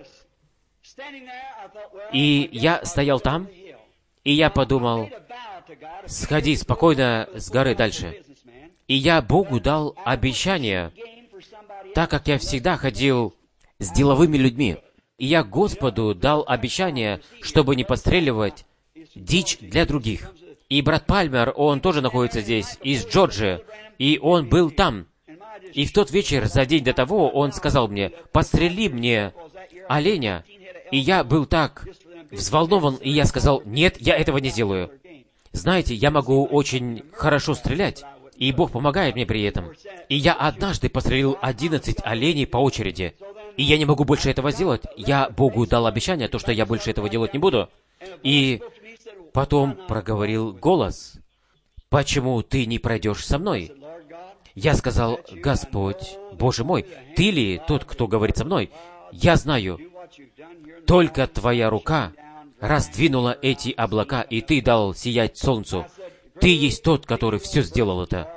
И я стоял там, и я подумал, сходи спокойно с горы дальше. И я Богу дал обещание, так как я всегда ходил с деловыми людьми. И я Господу дал обещание, чтобы не подстреливать дичь для других. И брат Пальмер, он тоже находится здесь, из Джорджии, и он был там. И в тот вечер, за день до того, он сказал мне, подстрели мне оленя. И я был так взволнован, и я сказал, нет, я этого не сделаю. Знаете, я могу очень хорошо стрелять, и Бог помогает мне при этом. И я однажды пострелил одиннадцать оленей по очереди. И я не могу больше этого сделать. Я Богу дал обещание, то, что я больше этого делать не буду. И потом проговорил голос, «Почему ты не пройдешь со мной?» Я сказал, «Господь, Боже мой, ты ли тот, кто говорит со мной? Я знаю, только Твоя рука раздвинула эти облака, и Ты дал сиять солнцу. Ты есть тот, который все сделал это».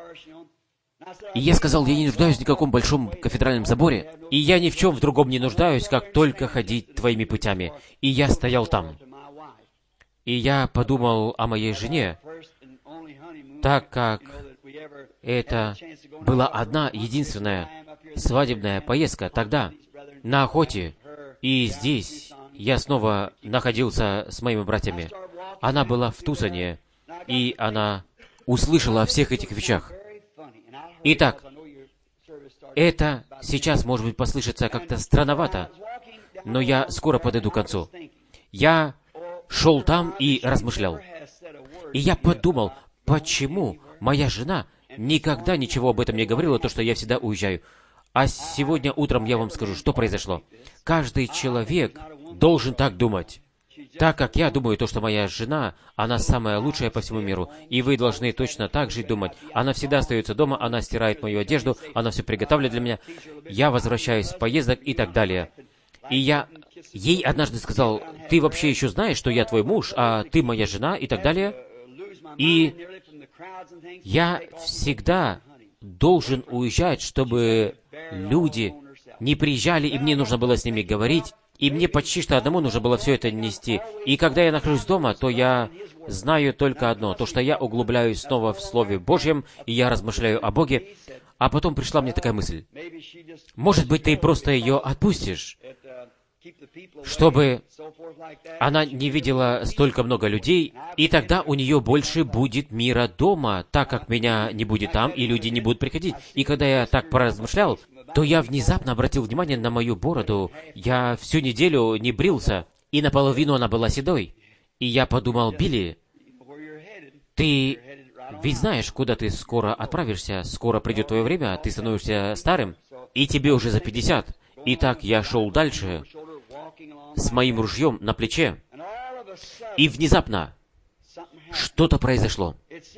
И я сказал, я не нуждаюсь в никаком большом кафедральном соборе, и я ни в чем в другом не нуждаюсь, как только ходить Твоими путями. И я стоял там. И я подумал о моей жене, так как это была одна единственная свадебная поездка тогда, на охоте, и здесь я снова находился с моими братьями. Она была в Тусоне, и она услышала о всех этих вещах. Итак, это сейчас, может быть, послышится как-то странновато, но я скоро подойду к концу. Я шел там и размышлял. И я подумал, почему моя жена никогда ничего об этом не говорила, то, что я всегда уезжаю. А сегодня утром я вам скажу, что произошло. Каждый человек должен так думать. Так как я думаю, то, что моя жена, она самая лучшая по всему миру, и вы должны точно так же думать. Она всегда остается дома, она стирает мою одежду, она все приготавливает для меня, я возвращаюсь с поездок и так далее. И я ей однажды сказал, ты вообще еще знаешь, что я твой муж, а ты моя жена и так далее. И я всегда должен уезжать, чтобы люди не приезжали, и мне нужно было с ними говорить, и мне почти что одному нужно было все это нести. И когда я нахожусь дома, то я знаю только одно, то, что я углубляюсь снова в Слове Божьем, и я размышляю о Боге. А потом пришла мне такая мысль. Может быть, ты просто ее отпустишь, чтобы она не видела столько много людей, и тогда у нее больше будет мира дома, так как меня не будет там, и люди не будут приходить. И когда я так поразмышлял, то я внезапно обратил внимание на мою бороду. Я всю неделю не брился, и наполовину она была седой. И я подумал, Билли, ты ведь знаешь, куда ты скоро отправишься, скоро придет твое время, ты становишься старым, и тебе уже за пятьдесят. Итак, я шел дальше с моим ружьем на плече, и внезапно что-то произошло.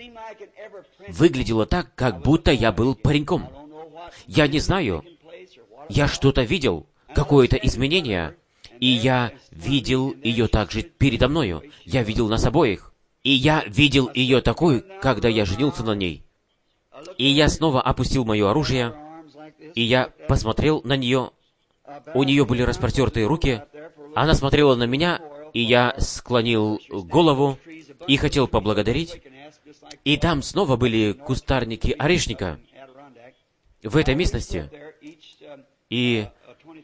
Выглядело так, как будто я был пареньком. Я не знаю. Я что-то видел, какое-то изменение, и я видел ее также передо мною. Я видел нас обоих. И я видел ее такой, когда я женился на ней. И я снова опустил мое оружие, и я посмотрел на нее. У нее были распростертые руки. Она смотрела на меня, и я склонил голову и хотел поблагодарить. И там снова были кустарники орешника в этой местности. И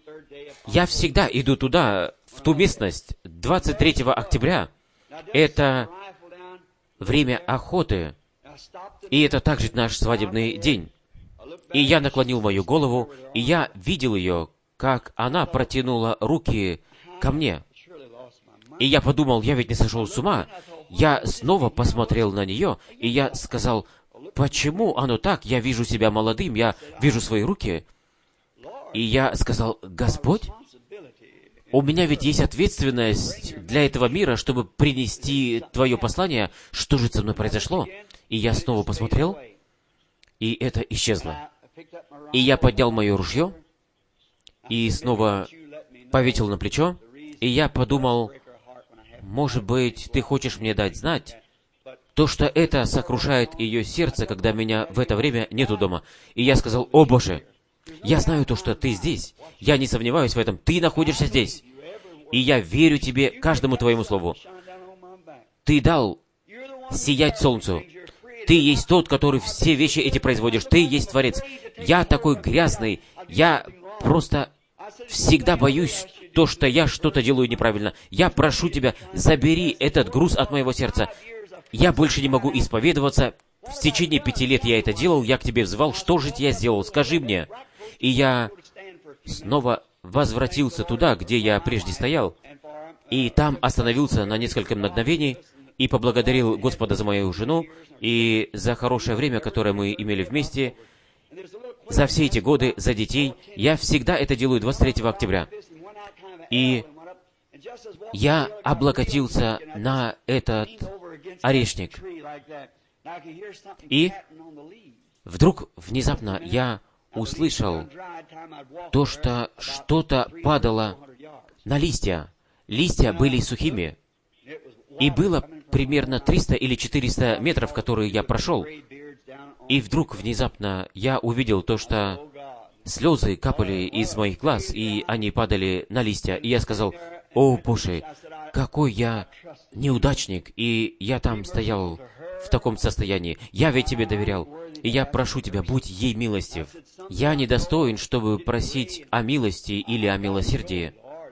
я всегда иду туда, в ту местность, двадцать третьего октября. Это время охоты, и это также наш свадебный день. И я наклонил мою голову, и я видел ее, как она протянула руки ко мне. И я подумал, я ведь не сошел с ума. Я снова посмотрел на нее, и я сказал, почему оно так? Я вижу себя молодым, я вижу свои руки. И я сказал, Господь, у меня ведь есть ответственность для этого мира, чтобы принести Твое послание. Что же со мной произошло? И я снова посмотрел, и это исчезло. И я поднял мое ружье, и снова повесил на плечо, и я подумал, может быть, ты хочешь мне дать знать, то, что это сокрушает ее сердце, когда меня в это время нету дома. И я сказал, о Боже, я знаю то, что ты здесь, я не сомневаюсь в этом, ты находишься здесь, и я верю тебе, каждому твоему слову. Ты дал сиять солнцу. Ты есть тот, который все вещи эти производишь. Ты есть Творец. Я такой грязный. Я просто всегда боюсь, то, что я что-то делаю неправильно. Я прошу Тебя, забери этот груз от моего сердца. Я больше не могу исповедоваться. В течение пяти лет я это делал, я к Тебе взывал. Что же я сделал? Скажи мне. И я снова возвратился туда, где я прежде стоял, и там остановился на несколько мгновений, и поблагодарил Господа за мою жену, и за хорошее время, которое мы имели вместе, за все эти годы, за детей. Я всегда это делаю двадцать третьего октября. И я облокотился на этот орешник. И вдруг, внезапно, я услышал то, что что-то падало на листья. Листья были сухими. И было примерно триста или четыреста метров, которые я прошел. И вдруг, внезапно, я увидел то, что слезы капали из моих глаз, и они падали на листья. И я сказал, «О, Боже, какой я неудачник!» И я там стоял в таком состоянии. Я ведь Тебе доверял. И я прошу Тебя, будь ей милостив. Я недостоин, чтобы просить о милости или о милосердии.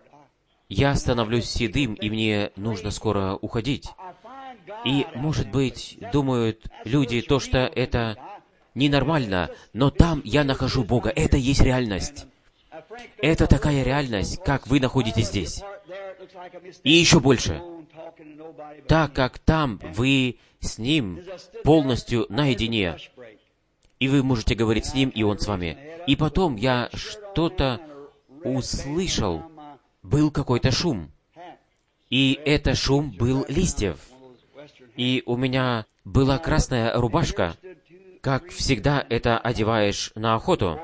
Я становлюсь седым, и мне нужно скоро уходить. И, может быть, думают люди то, что это ненормально, но там я нахожу Бога. Это есть реальность. Это такая реальность, как вы находитесь здесь. И еще больше. Так как там вы с Ним полностью наедине, и вы можете говорить с Ним, и Он с вами. И потом я что-то услышал. Был какой-то шум. И это шум был листьев. И у меня была красная рубашка. Как всегда это одеваешь на охоту.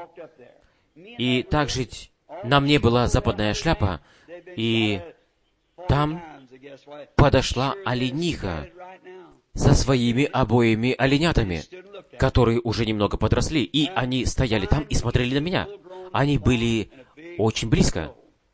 И также на мне была западная шляпа. И там подошла олениха со своими обоими оленятами, которые уже немного подросли. И они стояли там и смотрели на меня. Они были очень близко.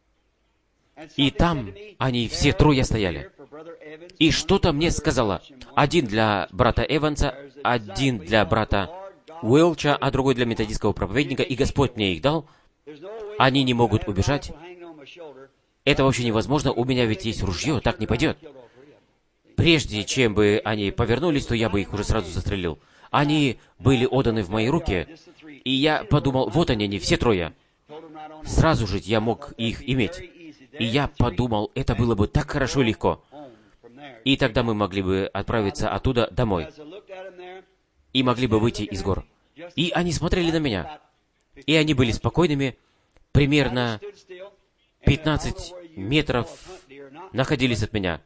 И там они все трое стояли. И что-то мне сказала. Один для брата Эванса, один для брата Уэлча, а другой для методистского проповедника. И Господь мне их дал. Они не могут убежать. Это вообще невозможно. У меня ведь есть ружье, так не пойдет. Прежде чем бы они повернулись, то я бы их уже сразу застрелил. Они были отданы в мои руки. И я подумал, вот они, они все трое. Сразу же я мог их иметь. И я подумал, это было бы так хорошо и легко. И тогда мы могли бы отправиться оттуда домой. И могли бы выйти из гор. И они смотрели на меня. И они были спокойными. Примерно пятнадцать метров находились от меня.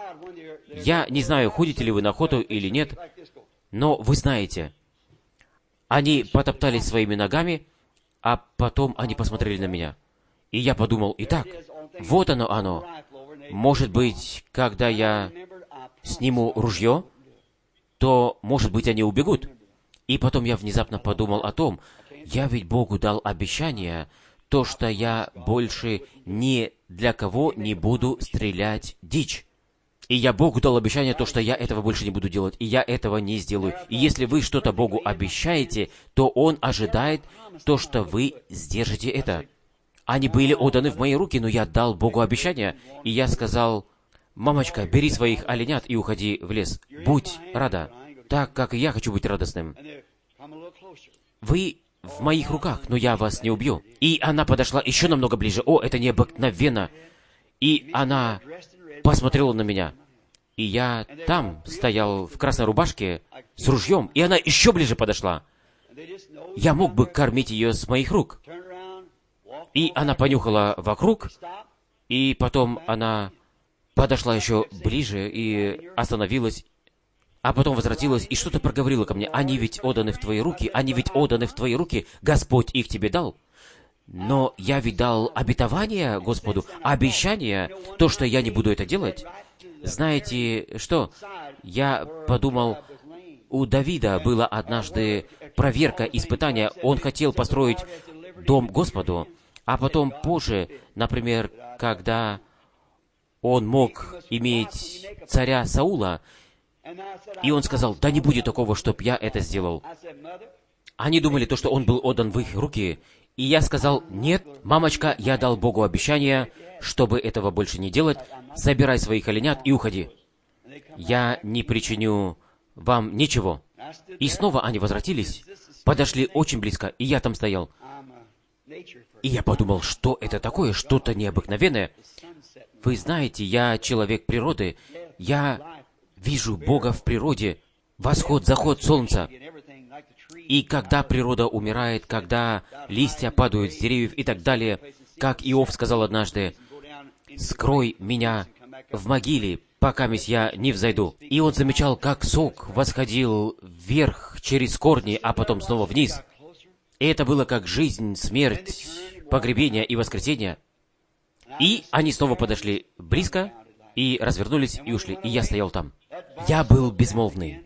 Я не знаю, ходите ли вы на охоту или нет, но вы знаете. Они потоптались своими ногами, а потом они посмотрели на меня. И я подумал, итак, вот оно, оно. Может быть, когда я сниму ружье, то, может быть, они убегут. И потом я внезапно подумал о том, я ведь Богу дал обещание, то, что я больше ни для кого не буду стрелять дичь. И я Богу дал обещание, то, что я этого больше не буду делать, и я этого не сделаю. И если вы что-то Богу обещаете, то Он ожидает то, что вы сдержите это. они были отданы в мои руки, но я дал Богу обещание, и я сказал: «Мамочка, бери своих оленят и уходи в лес. Будь рада, так как и я хочу быть радостным. Вы в моих руках, но я вас не убью». И она подошла еще намного ближе. О, это необыкновенно! И она посмотрела на меня. И я там стоял в красной рубашке с ружьем, и она еще ближе подошла. Я мог бы кормить ее с моих рук. И она понюхала вокруг, и потом она подошла еще ближе и остановилась, а потом возвратилась и что-то проговорила ко мне. «Они ведь отданы в твои руки, они ведь отданы в твои руки, Господь их тебе дал». Но я ведь дал обетование Господу, обещание, то, что я не буду это делать. Знаете что? Я подумал, у Давида была однажды проверка, испытание. Он хотел построить дом Господу, а потом позже, например, когда он мог иметь царя Саула, и он сказал: «Да не будет такого, чтоб я это сделал». Они думали, то, что он был отдан в их руки, и я сказал: «Нет, мамочка, я дал Богу обещание, чтобы этого больше не делать. Собирай своих оленят и уходи. Я не причиню вам ничего». И снова они возвратились, подошли очень близко, и я там стоял. И я подумал, что это такое, что-то необыкновенное. Вы знаете, я человек природы, я вижу Бога в природе, восход, заход солнца. И когда природа умирает, когда листья падают с деревьев и так далее, как Иов сказал однажды: «Скрой меня в могиле, пока я не взойду». И он замечал, как сок восходил вверх через корни, а потом снова вниз. И это было как жизнь, смерть, погребение и воскресение. И они снова подошли близко, и развернулись, и ушли. И я стоял там. Я был безмолвный.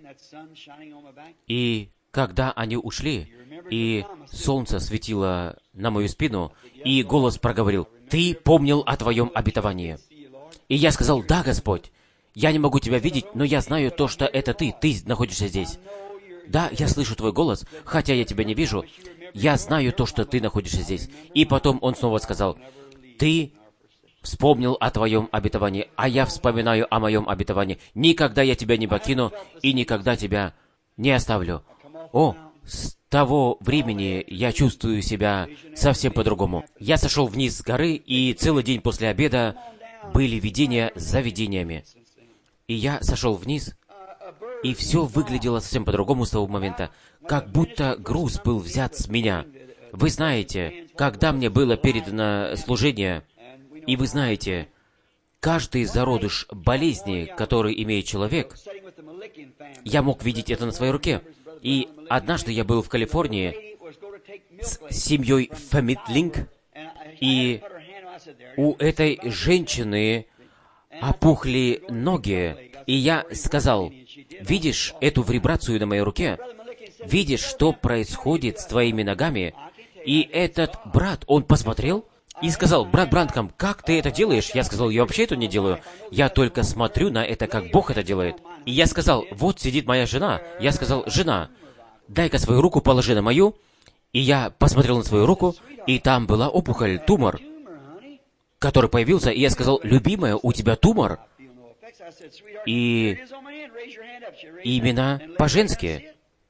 И когда они ушли, и солнце светило на мою спину, и голос проговорил: «Ты помнил о твоем обетовании». И я сказал: «Да, Господь, я не могу тебя видеть, но я знаю то, что это ты, ты находишься здесь. Да, я слышу твой голос, хотя я тебя не вижу. Я знаю то, что ты находишься здесь». И потом он снова сказал: «Ты вспомнил о твоем обетовании, а я вспоминаю о моем обетовании. Никогда я тебя не покину и никогда тебя не оставлю». О, с того времени я чувствую себя совсем по-другому. Я сошел вниз с горы, и целый день после обеда были видения за видениями. И я сошел вниз, и все выглядело совсем по-другому с того момента, как будто груз был взят с меня. Вы знаете, когда мне было передано служение, и вы знаете, каждый зародыш болезни, который имеет человек, я мог видеть это на своей руке. И однажды я был в Калифорнии с семьей Фемитлинг, и у этой женщины опухли ноги, и я сказал: «Видишь эту вибрацию на моей руке? Видишь, что происходит с твоими ногами?» И этот брат, он посмотрел и сказал: «Брат Бранкам, как ты это делаешь?» Я сказал: «Я вообще это не делаю. Я только смотрю на это, как Бог это делает». И я сказал: «Вот сидит моя жена». Я сказал: «Жена, дай-ка свою руку положи на мою». И я посмотрел на свою руку, и там была опухоль, тумор, который появился. И я сказал: «Любимая, у тебя тумор». И именно по-женски.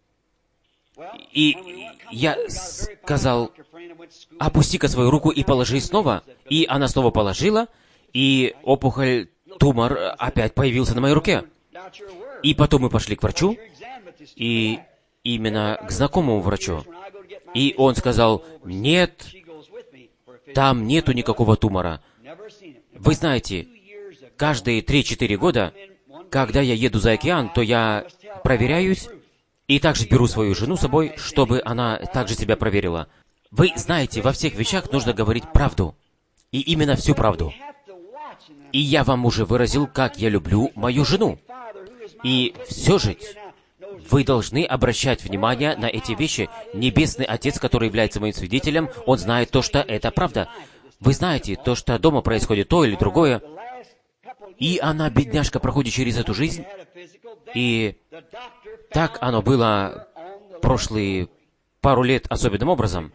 И я сказал: «Опусти-ка свою руку и положи снова». И она снова положила, и опухоль, тумор опять появился на моей руке. И потом мы пошли к врачу, и именно к знакомому врачу. И он сказал: «Нет, там нету никакого тумора». Вы знаете, каждые три-четыре года, когда я еду за океан, то я проверяюсь, и также беру свою жену с собой, чтобы она также себя проверила. Вы знаете, во всех вещах нужно говорить правду. И именно всю правду. И я вам уже выразил, как я люблю мою жену. И все же вы должны обращать внимание на эти вещи. Небесный Отец, который является моим свидетелем, Он знает то, что это правда. Вы знаете, то, что дома происходит то или другое, и она, бедняжка, проходит через эту жизнь, и так оно было прошлые пару лет особенным образом.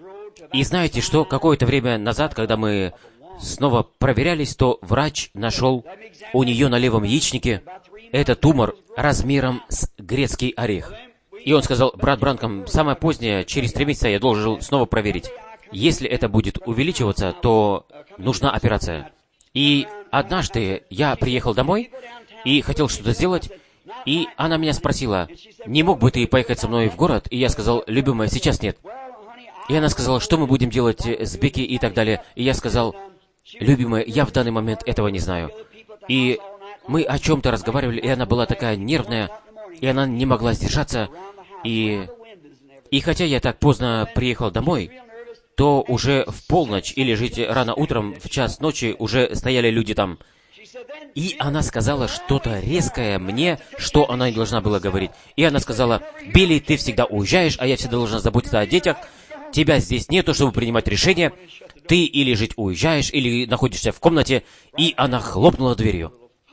И знаете что? Какое-то время назад, когда мы снова проверялись, то врач нашел у нее на левом яичнике этот тумор размером с грецкий орех. И он сказал: брат Бранкам, самое позднее, через три месяца я должен снова проверить. Если это будет увеличиваться, то нужна операция. И однажды я приехал домой и хотел что-то сделать, и она меня спросила: не мог бы ты поехать со мной в город? И я сказал: любимая, сейчас нет. И она сказала: что мы будем делать с Бекки и так далее. И я сказал: любимая, я в данный момент этого не знаю. И мы о чем-то разговаривали, и она была такая нервная, и она не могла сдержаться. И, и хотя я так поздно приехал домой, то уже в полночь или жить рано утром, в час ночи, уже стояли люди там. И она сказала что-то резкое мне, что она не должна была говорить. И она сказала: Билли, ты всегда уезжаешь, а я всегда должна заботиться о детях. Тебя здесь нету, чтобы принимать решения. Ты или жить уезжаешь, или находишься в комнате. И она хлопнула дверью.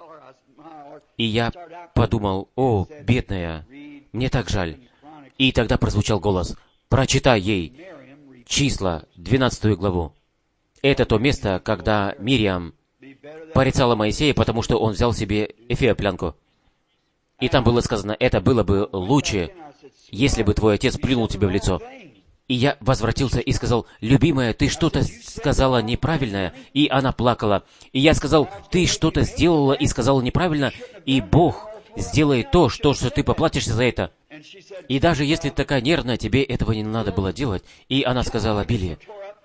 И я подумал: о, бедная, мне так жаль. И тогда прозвучал голос: прочитай ей числа, двенадцатую главу. Это то место, когда Мириам порицала Моисея, потому что он взял себе эфиоплянку. И там было сказано: это было бы лучше, если бы твой отец плюнул тебе в лицо. И я возвратился и сказал: любимая, ты что-то сказала неправильное. И она плакала. И я сказал: ты что-то сделала и сказала неправильно, и Бог сделает то, что, что ты поплатишься за это. И даже если ты такая нервная, тебе этого не надо было делать. И она сказала: Билли,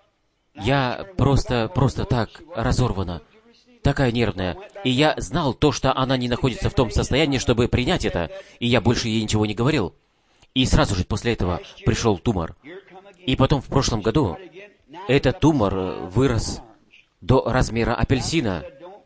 я просто, просто так разорвана, такая нервная. И я знал то, что она не находится в том состоянии, чтобы принять это. И я больше ей ничего не говорил. И сразу же после этого пришел тумор. И потом в прошлом году этот тумор вырос до размера апельсина.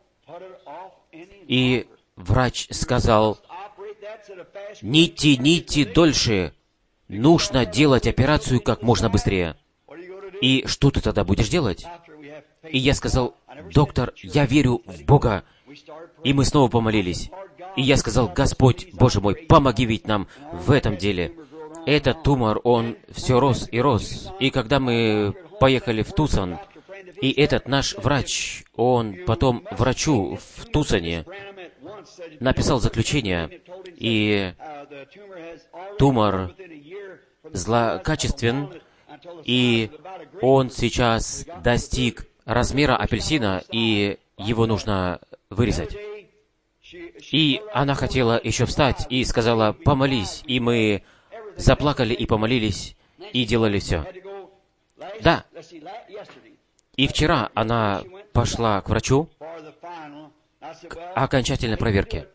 И врач сказал: не тяните дольше, нужно делать операцию как можно быстрее. И что ты тогда будешь делать? И я сказал: доктор, я верю в Бога. И мы снова помолились. И я сказал: Господь, Боже мой, помоги ведь нам в этом деле. Этот тумор, он все рос и рос. И когда мы поехали в Тусон, и этот наш врач, он потом врачу в Тусоне написал заключение, и тумор злокачествен, и он сейчас достиг размера апельсина, и его нужно вырезать. И она хотела еще встать и сказала: помолись, и мы заплакали и помолились, и делали все. Да. И вчера она пошла к врачу к окончательной проверке.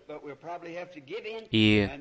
И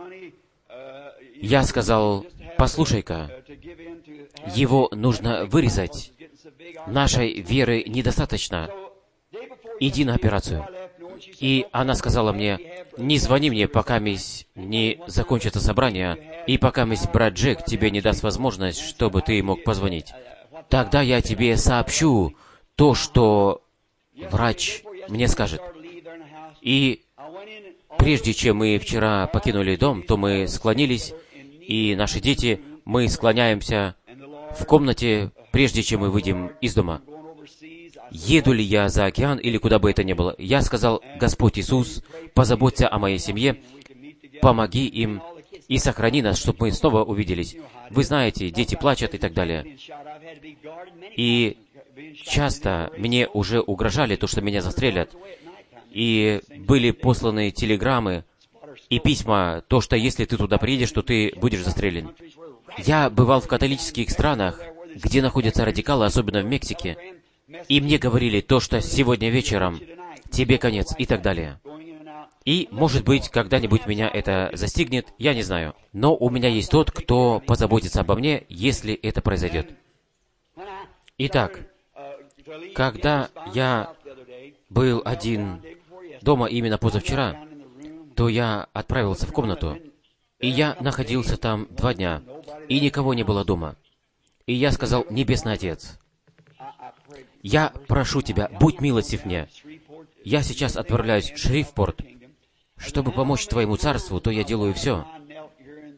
я сказал: послушай-ка, его нужно вырезать. Нашей веры недостаточно. Иди на операцию. И она сказала мне: не звони мне, пока мисс не закончится собрание, и пока мисс брат Джек тебе не даст возможность, чтобы ты мог позвонить. Тогда я тебе сообщу то, что врач мне скажет. И прежде чем мы вчера покинули дом, то мы склонились, и наши дети, мы склоняемся в комнате, прежде чем мы выйдем из дома. Еду ли я за океан или куда бы это ни было? Я сказал: Господь Иисус, позаботься о моей семье, помоги им и сохрани нас, чтобы мы снова увиделись. Вы знаете, дети плачут и так далее. И часто мне уже угрожали то, что меня застрелят. И были посланы телеграммы и письма, то, что если ты туда приедешь, то ты будешь застрелен. Я бывал в католических странах, где находятся радикалы, особенно в Мексике. И мне говорили то, что сегодня вечером тебе конец и так далее. И, может быть, когда-нибудь меня это застигнет, я не знаю. Но у меня есть тот, кто позаботится обо мне, если это произойдет. Итак, когда я был один дома именно позавчера, то я отправился в комнату, и я находился там два дня, и никого не было дома. И я сказал: Небесный Отец, я прошу Тебя, будь милостив мне. Я сейчас отправляюсь в Шрифпорт, чтобы помочь Твоему Царству, то я делаю все.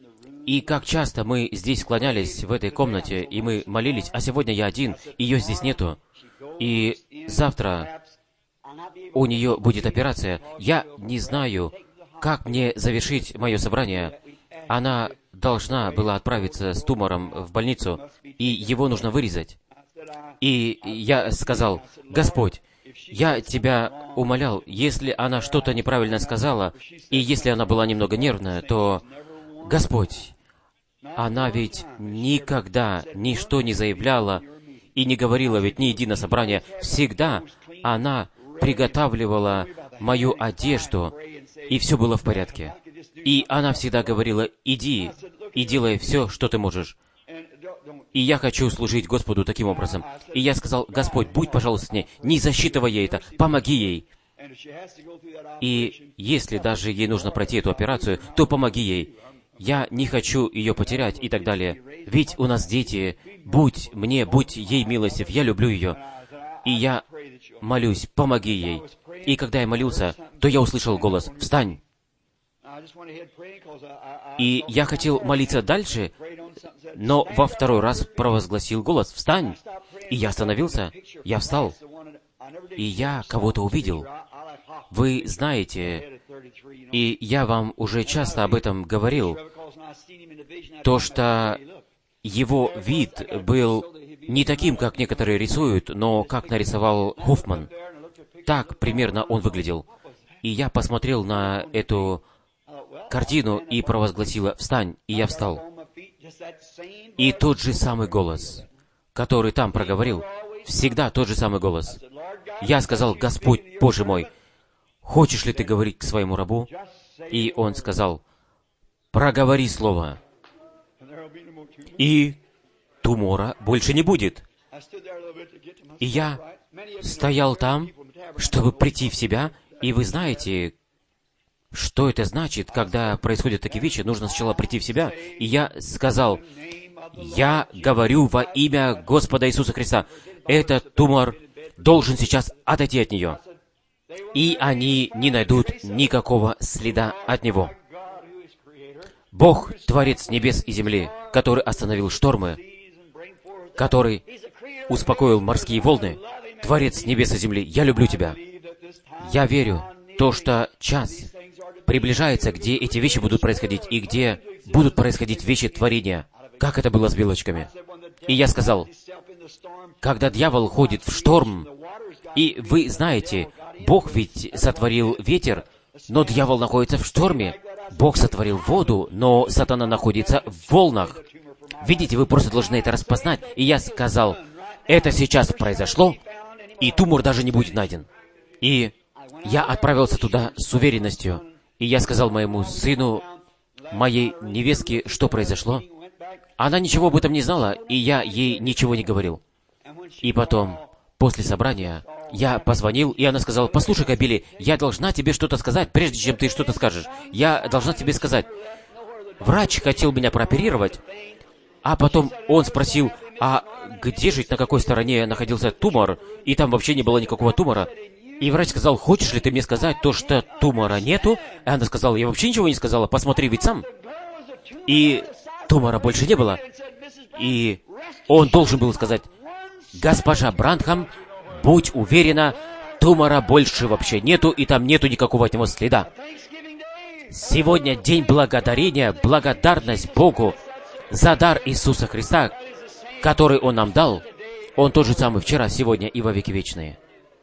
И как часто мы здесь склонялись в этой комнате, и мы молились, а сегодня я один, ее здесь нету. И завтра у нее будет операция. Я не знаю, как мне завершить мое собрание. Она должна была отправиться с тумором в больницу, и его нужно вырезать. И я сказал: Господь, я Тебя умолял, если она что-то неправильно сказала, и если она была немного нервная, то, Господь, она ведь никогда ничто не заявляла и не говорила ведь ни единое собрание. Всегда она приготавливала мою одежду, и все было в порядке. И она всегда говорила: иди и делай все, что ты можешь. И я хочу служить Господу таким образом. И я сказал: Господь, будь, пожалуйста, с ней, не засчитывай ей это, помоги ей. И если даже ей нужно пройти эту операцию, то помоги ей. Я не хочу ее потерять и так далее. Ведь у нас дети, будь мне, будь ей милостив, я люблю ее. И я молюсь, помоги ей. И когда я молился, то я услышал голос: «Встань!» И я хотел молиться дальше, но во второй раз провозгласил голос: «Встань!» И я остановился, я встал, и я кого-то увидел. Вы знаете, и я вам уже часто об этом говорил, то, что его вид был не таким, как некоторые рисуют, но как нарисовал Хоффман. Так примерно он выглядел. И я посмотрел на эту картину и провозгласила: «Встань!» И я встал. И тот же самый голос, который там проговорил, всегда тот же самый голос. Я сказал: «Господь, Боже мой, хочешь ли ты говорить к своему рабу?» И он сказал: «Проговори слово, и тумора больше не будет». И я стоял там, чтобы прийти в себя, и вы знаете, что это значит, когда происходят такие вещи. Нужно сначала прийти в себя. И я сказал: «Я говорю во имя Господа Иисуса Христа, этот тумор должен сейчас отойти от нее, и они не найдут никакого следа от него». Бог, Творец небес и земли, который остановил штормы, который успокоил морские волны, Творец небес и земли, я люблю Тебя. Я верю, то, что час приближается, где эти вещи будут происходить, и где будут происходить вещи творения, как это было с белочками. И я сказал: когда дьявол ходит в шторм, и вы знаете, Бог ведь сотворил ветер, но дьявол находится в шторме. Бог сотворил воду, но сатана находится в волнах. Видите, вы просто должны это распознать. И я сказал: это сейчас произошло, и тумор даже не будет найден. И я отправился туда с уверенностью. И я сказал моему сыну, моей невестке, что произошло. Она ничего об этом не знала, и я ей ничего не говорил. И потом, после собрания, я позвонил, и она сказала: «Послушай-ка, Билли, я должна тебе что-то сказать, прежде чем ты что-то скажешь. Я должна тебе сказать. Врач хотел меня прооперировать, а потом он спросил, а где же, на какой стороне находился тумор, и там вообще не было никакого тумора. И врач сказал: хочешь ли ты мне сказать то, что тумора нету?» И она сказала: я вообще ничего не сказала, посмотри ведь сам. И тумора больше не было. И он должен был сказать: «Госпожа Брандхам, будь уверена, тумора больше вообще нету, и там нету никакого от него следа. Сегодня день благодарения, благодарность Богу за дар Иисуса Христа, который Он нам дал. Он тот же самый вчера, сегодня и во веки вечные».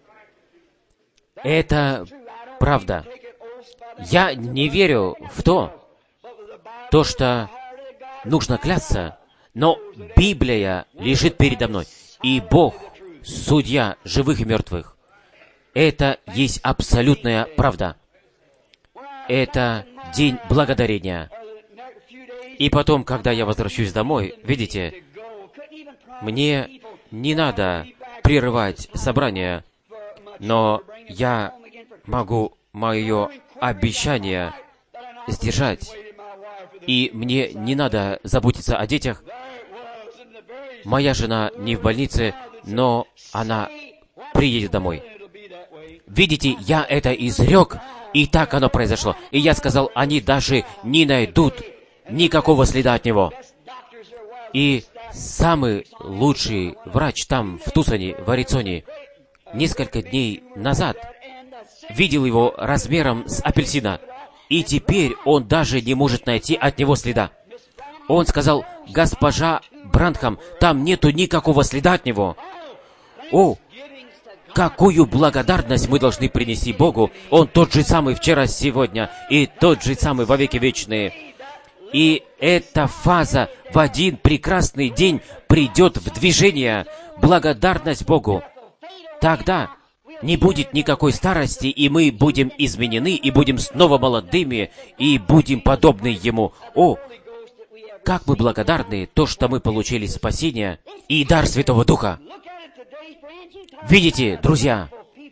Это правда. Я не верю в то, то, что нужно клясться, но Библия лежит передо мной, и Бог, судья живых и мертвых. Это есть абсолютная правда. Это день благодарения. И потом, когда я возвращусь домой, видите, мне не надо прерывать собрание, но я могу мое обещание сдержать. И мне не надо заботиться о детях. Моя жена не в больнице, но она приедет домой. Видите, я это изрек, и так оно произошло. И я сказал, они даже не найдут никакого следа от него. И самый лучший врач там, в Тусоне, в Аризоне, несколько дней назад видел его размером с апельсина, и теперь он даже не может найти от него следа. Он сказал: «Госпожа Бранхам, там нету никакого следа от него». О, какую благодарность мы должны принести Богу! Он тот же самый вчера, сегодня, и тот же самый во веки вечные. И эта фаза в один прекрасный день придет в движение. Благодарность Богу. Тогда не будет никакой старости, и мы будем изменены, и будем снова молодыми, и будем подобны Ему. О, как мы благодарны то, что мы получили спасение и дар Святого Духа. Видите, друзья,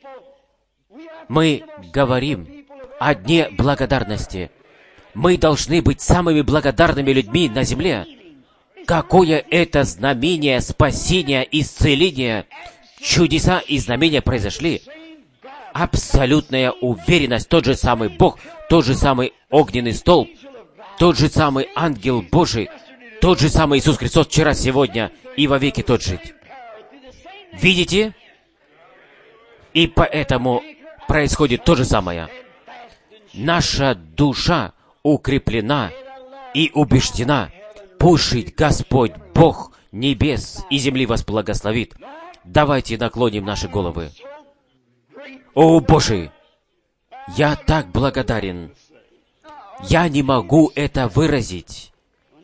мы говорим о дне благодарности. Мы должны быть самыми благодарными людьми на земле. Какое это знамение спасения, исцеления, чудеса и знамения произошли. Абсолютная уверенность, тот же самый Бог, тот же самый огненный столб, тот же самый ангел Божий, тот же самый Иисус Христос вчера, сегодня и во веки тот же. Видите? И поэтому происходит то же самое. Наша душа укреплена и убеждена. Пусть Господь, Бог небес и земли вас благословит. Давайте наклоним наши головы. О, Боже! Я так благодарен. Я не могу это выразить.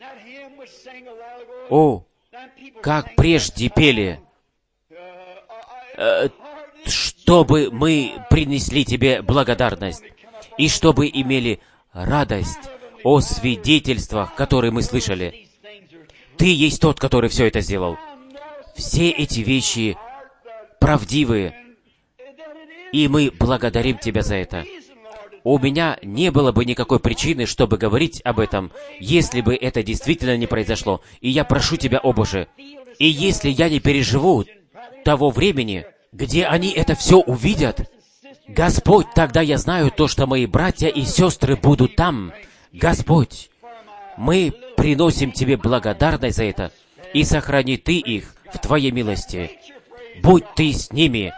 О, как прежде пели, э, чтобы мы принесли Тебе благодарность, и чтобы имели радость о свидетельствах, которые мы слышали. Ты есть тот, который все это сделал. Все эти вещи правдивые, и мы благодарим Тебя за это. У меня не было бы никакой причины, чтобы говорить об этом, если бы это действительно не произошло. И я прошу Тебя, о Боже, и если я не переживу того времени, где они это все увидят, Господь, тогда я знаю то, что мои братья и сестры будут там. Господь, мы приносим Тебе благодарность за это, и сохрани Ты их в Твоей милости. Будь Ты с ними,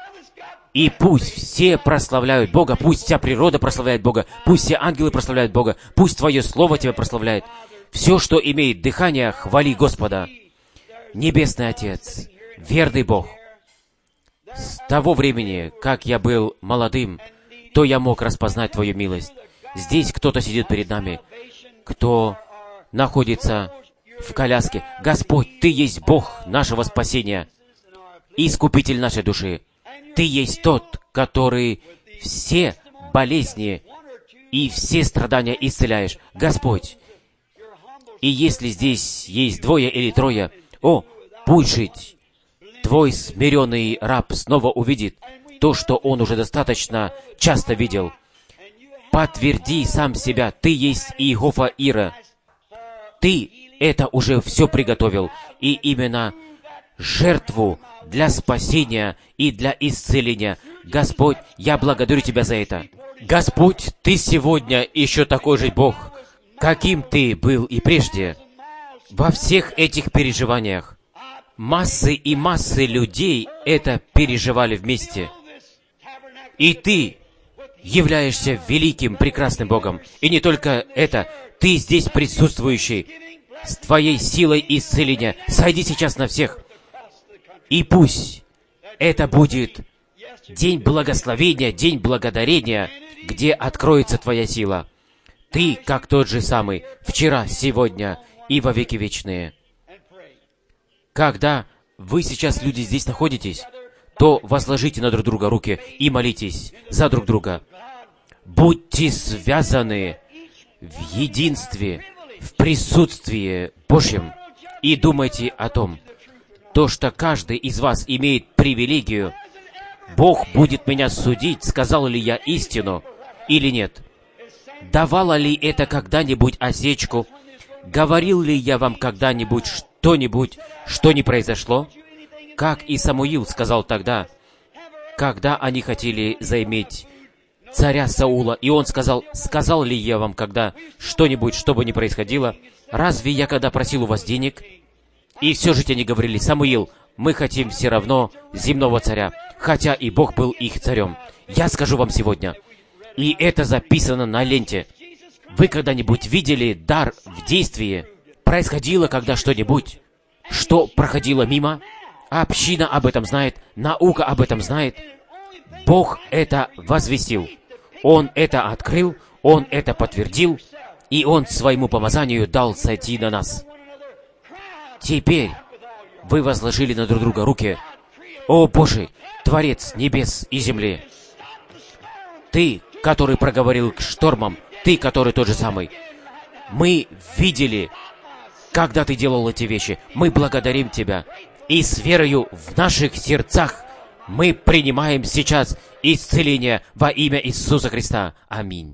и пусть все прославляют Бога, пусть вся природа прославляет Бога, пусть все ангелы прославляют Бога, пусть Твое Слово Тебя прославляет. Все, что имеет дыхание, хвали Господа. Небесный Отец, верный Бог, с того времени, как я был молодым, то я мог распознать Твою милость. Здесь кто-то сидит перед нами, кто находится в коляске. Господь, Ты есть Бог нашего спасения, Искупитель нашей души. Ты есть тот, который все болезни и все страдания исцеляешь. Господь, и если здесь есть двое или трое, о, пусть жить Твой смиренный раб снова увидит то, что он уже достаточно часто видел. Подтверди сам себя. Ты есть Иегова Ира. Ты это уже все приготовил. И именно жертву для спасения и для исцеления. Господь, я благодарю Тебя за это. Господь, Ты сегодня еще такой же Бог, каким Ты был и прежде. Во всех этих переживаниях массы и массы людей это переживали вместе. И Ты являешься великим, прекрасным Богом. И не только это, Ты здесь присутствующий, с Твоей силой исцеления. Сойди сейчас на всех. И пусть это будет день благословения, день благодарения, где откроется Твоя сила. Ты, как тот же самый, вчера, сегодня и во веки вечные. Когда вы сейчас, люди, здесь находитесь, то возложите на друг друга руки и молитесь за друг друга. Будьте связаны в единстве, в присутствии Божьем, и думайте о том, то, что каждый из вас имеет привилегию. Бог будет меня судить, сказал ли я истину или нет. Давала ли это когда-нибудь осечку? Говорил ли я вам когда-нибудь что-нибудь, что не произошло? Как и Самуил сказал тогда, когда они хотели заиметь царя Саула, и он сказал: «Сказал ли я вам когда что-нибудь, что бы ни происходило? Разве я когда просил у вас денег?» И все же те не говорили: «Самуил, мы хотим все равно земного царя, хотя и Бог был их царем». Я скажу вам сегодня, и это записано на ленте. Вы когда-нибудь видели дар в действии? Происходило когда что-нибудь, что проходило мимо? Община об этом знает, наука об этом знает. Бог это возвестил. Он это открыл, Он это подтвердил, и Он своему помазанию дал сойти на нас. Теперь вы возложили на друг друга руки. О Боже, Творец небес и земли! Ты, который проговорил к штормам, Ты, который тот же самый. Мы видели, когда Ты делал эти вещи. Мы благодарим Тебя. И с верою в наших сердцах мы принимаем сейчас исцеление во имя Иисуса Христа. Аминь.